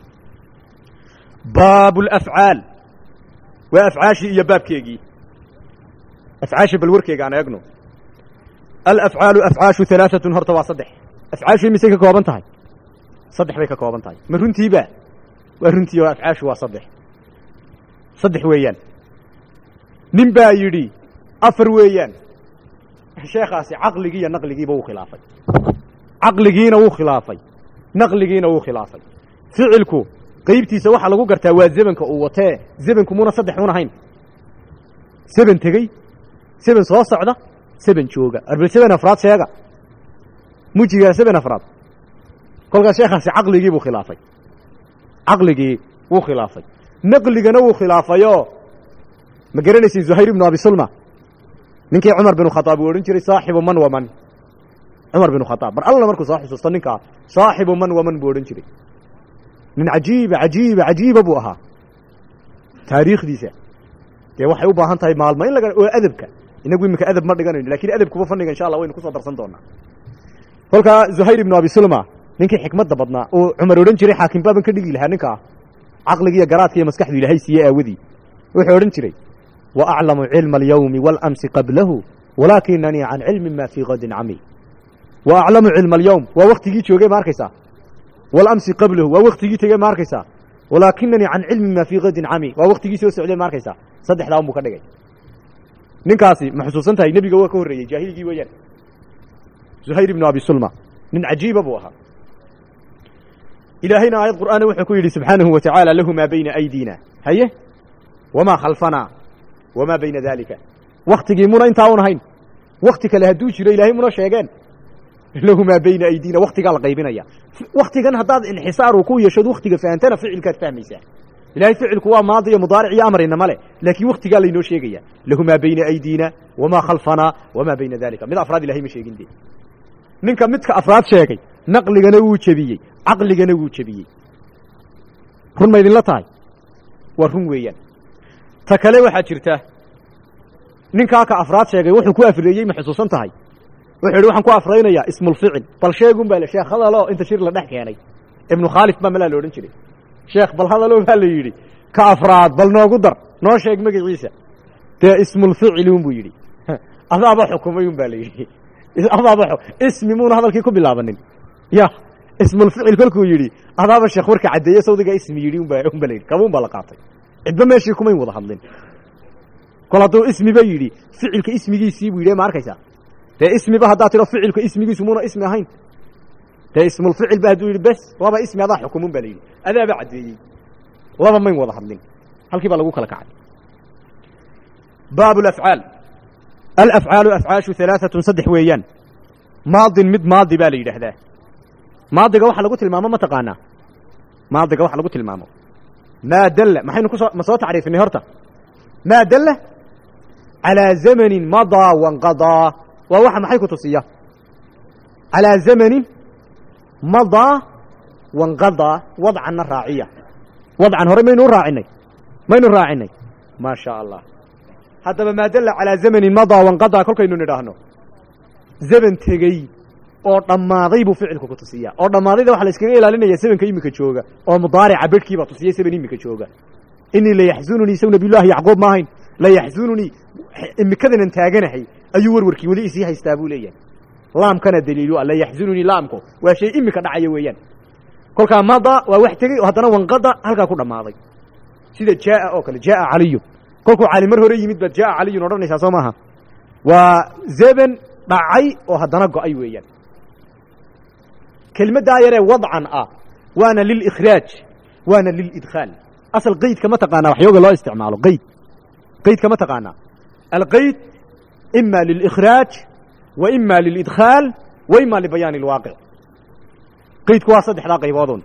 baabulafcaal waa afcaashii iyo baabkeegii afcaashii bal warkeega aan eegno alafcaalu afcaashu alaaatun horta waa saddex afcaashu misay ka kooban tahay saddex bay ka kooban tahay ma runtiiba waa runtii oo afcaashu waa saddex saddex weeyaan nin baa yidhi afar weeyaan sheekhaasi caqligii iyo naqligiiba wuu khilaafay caqligiina wuu khilaafay naqligiina wuu khilaafay ficilku qaybtiisa waxaa lagu gartaa waa zebanka uu watee zebanku muna saddex un ahayn seben tegey seben soo socda seben jooga arbal seben afraad sheega mujigaa seben afraad kolkaas sheekhaasi caqligii buu khilaafay caqligii wuu khilaafay naqligana wuu khilaafayoo ma garanaysin zuhayr ibnu abi sulma ninkii cumar binu khadaab uu odhan jiray saaxibu man wa man cumar binu khadaab mar alla markuu soo xusuusto ninkaa saaxibu man wa man buu odhan jiray nin cajiiba cajiiba cajiiba buu ahaa taariikhdiisa dee waxay u baahan tahay maalmo in laga oo adabka inagu iminka adab ma dhiganayno lakin adabkuba fanniga insha allah waynu kusoo darsan doonaa kolkaa zuhayr ibnu abi sulma ninkii xikmadda badnaa oo cumar odhan jiray xaakim baaban ka dhigi lahaa ninkaa caqliga iyo garaadka iyo maskaxdu ilaahay siiye aawadii wuxuu odhan jiray wa aclamu cilma alyawmi waalamsi qablahu walaakinanii can cilmi ma fii kadin cami wa aclamu cilma alyawm waa waktigii joogay ma arkaysaa waalamsi qablahu waa waktigii tegey ma arkaysaa walaakinanii can cilmi ma fii kadin cami waa waktigii soo socday ma arkaysaa saddexdaa un buu ka dhigay ninkaasi ma xusuusan tahay nebiga waa ka horreeyey jaahiligii weeyaan zuhayr ibnu abi sulma nin cajiiba buu ahaa ilaahayna aayad qur'aana wuxuu ku yidhi subxaanahu wa tacaala lahu maa bayna aydiina haye wamaa khalfanaa wamaa bayna daalika waktigii muna intaa un ahayn wakti kale hadduu jiro ilaahay muna sheegeen lahu maa bayna aydiina waktigaa la qaybinaya waktigan haddaad inxisaar uu ku yeeshood waktiga fahantana ficilkaad fahmaysaa ilahay ficilku waa maadi iyo mudaaric iyo amarina male laakiin waktigaa laynoo sheegaya lahu maa bayna aydiina wamaa khalfanaa wamaa bayna daalika mid afraad ilahay ma sheegin de ninka midka afraad sheegay naqligana wuu jebiyey caqligana wuu jebiyey run ma idinla tahay waa run weeyaan ta kale waxaa jirta ninkaa ka afraad sheegay wuxuu ku afreeyey ma xusuusan tahay wuxuu yidhi waxaan ku afraynayaa ismulficil bal sheegun baa sheekh hadaloo inta shir la dhex keenay ibnu khaalif baa malaa la odhan jiray sheekh bal hadaloo baa la yidhi ka afraad bal noogu dar noo sheeg magaciisa dee ismulficilun buu yidhi adaaba xukumay un baa la yidhi adaaba ismi muuna hadalkii ku bilaabanin ya ismulficil kolkuu yidhi adaaba sheekh warka caddeeye sawdiga ismi yidhi unba unba la yidhi kabuun baa la qaatay cidba meeshii kumayn wada hadlin kol hadduu ismiba yidhi ficilka ismigiisii buu yidhi ma arkaysaa dee ismiba haddaad tidho ficilka ismigiisu muuna ismi ahayn dee ismulficil ba hadduu yidhi bes waaba ismi adaa xukumun baa la yidhi adaaba caddeeyey laba mayn wada hadlin halkii baa lagu kala kacay baab alafcaal alafcaalu afcaashu alaaatun saddex weeyaan maadin mid maadi baa la yidhaahdaa maadiga waxa lagu tilmaamo ma taqaanaa maadiga waxa lagu tilmaamo maa dalla maxaynu kusoo ma soo tacriifinay horta maa dalla calaa zamanin madaa wanqadaa waa waxa maxay ku tusiya calaa zamanin madaa wanqadaa wadcanna raaciya wadcan hore maynu u raacinay maynu raacinay maa shaa allah haddaba maa dalla calaa zamanin madaa wanqadaa kolkaynu nidhaahno zaman tegey oo dhammaaday buu ficilku ku tusiyaa oo dhammaadayda waxa la iskaga ilaalinaya sabanka iminka jooga oo mudaarica bedhkii baa tusiyey saban iminka jooga inii layaxzununii saw nabiyullaahi yacquub ma ahayn layaxzununii imikadanan taaganahay ayuu warwarkii weli isii haystaa buu leeyahay laamkana daliilu alla yaxzununi laamku waa shay imika dhacaya weeyaan kolkaa mada waa wax tegey oo haddana wanqada halkaa ku dhammaaday sida jaa oo kale jaa caliyu kolkuu cali mar hore yimid baad jaa caliyun odhanaysaa soo maaha waa zeben dhacay oo haddana go'ay weeyaan kelmaddaa yaree wadcan ah waana lilikhraaj waana lilidkhaal asal qaydka ma taqaanaa waxyooga loo isticmaalo qayd qaydka ma taqaanaa alqayd ima lilikhraaj wa ima lilidkhaal wa ima libayaani alwaaqic qaydku waa saddexdaa qayboodun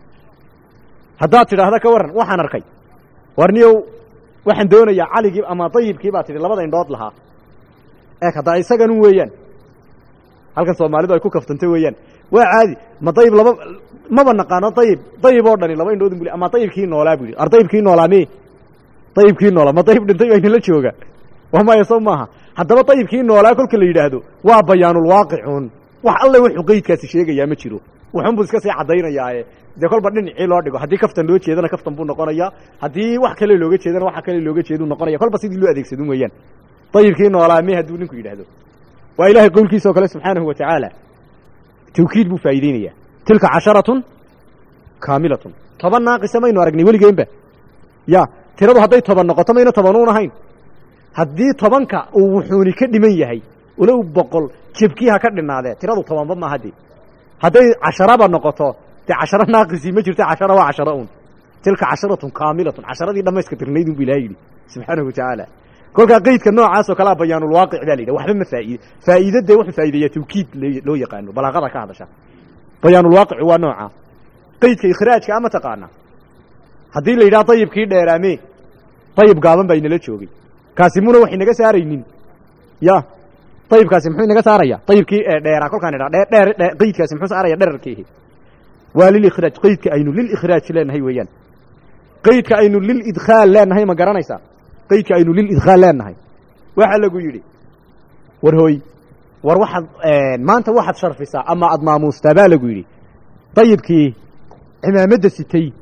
haddaad tidhaahda ka warran waxaan arkay warniyow waxaan doonayaa caligii ama dayibkii baa tidhi labada indhood lahaa eeg haddaa isaganun weeyaan halkan soomaalidu ay ku kaftantay weeyaan waa caadi ma dayib laba maba naqaano dayib dayib oo dhani laba indhoodun buli ama dayibkii noolaa bu yidhi ar dayibkii noolaa me dayibkii noolaa ma dayib dhintay baynala jooga waa maya soo maaha haddaba dayibkii noolaa kolka la yidhaahdo waa bayaanulwaaqicun wax alle wuxuu qaydkaasi sheegayaa ma jiro wuxuunbuu iska sii caddaynayaaye dee kolba dhinacii loo dhigo haddii kaftan loo jeedana kaftan buu noqonayaa haddii wax kale looga jeedana waxa kale looga jeeduu noqonaya kolba sidii loo adeegsadun weeyaan dayibkii noolaa me hadduu ninku yidhaahdo waa ilaahay qowlkiisa oo kale subxaanahu wa tacaala tawkiid buu faa'iideynayaa tilka casharatun kaamilatun toban naaqisa maynu aragnay weligeenba ya tiradu hadday toban noqoto mayna tobanuun ahayn haddii tobanka uu wuxuuni ka dhiman yahay ulow boqol jebkii ha ka dhinaadee tiradu tobanba maaha dee hadday casharaba noqoto dee casharo naaqisii ma jirto cashara waa casharo un tilka casharatun kaamilatun casharadii dhammayska tirnaydun bu ilahay yidhi subxaanahu wa tacaala kolkaa qaydka noocaasoo kalea bayaanulwaaqic baa la yidhah waxba ma faa'iide faa'iide dee wuxuu faa'ideeyaa tawkiid loo yaqaano balaaqada ka hadasha bayaanulwaaqici waa nooca qaydka ikhraajka ama taqaana haddii la yidhaha dayibkii dheeraame dayib gaaban baa inala joogay kaasi muna wax inaga saaraynin ya dayibkaasi muxuu inaga saaraya dayibkii dheeraa kolkaan idhaa dhe dheer qaydkaasi muxuu saaraya dherarkiihi waa lilikhraaj qaydka aynu lilikhraaj leenahay weeyaan qaydka aynu lilidkhaal leenahay ma garanaysaa qaydka aynu lilidkhaal leenahay waxaa lagu yidhi war hooy war waxaad maanta waxaad sharfisaa ama aad maamuustaa baa lagu yidhi dayibkii cimaamadda sitay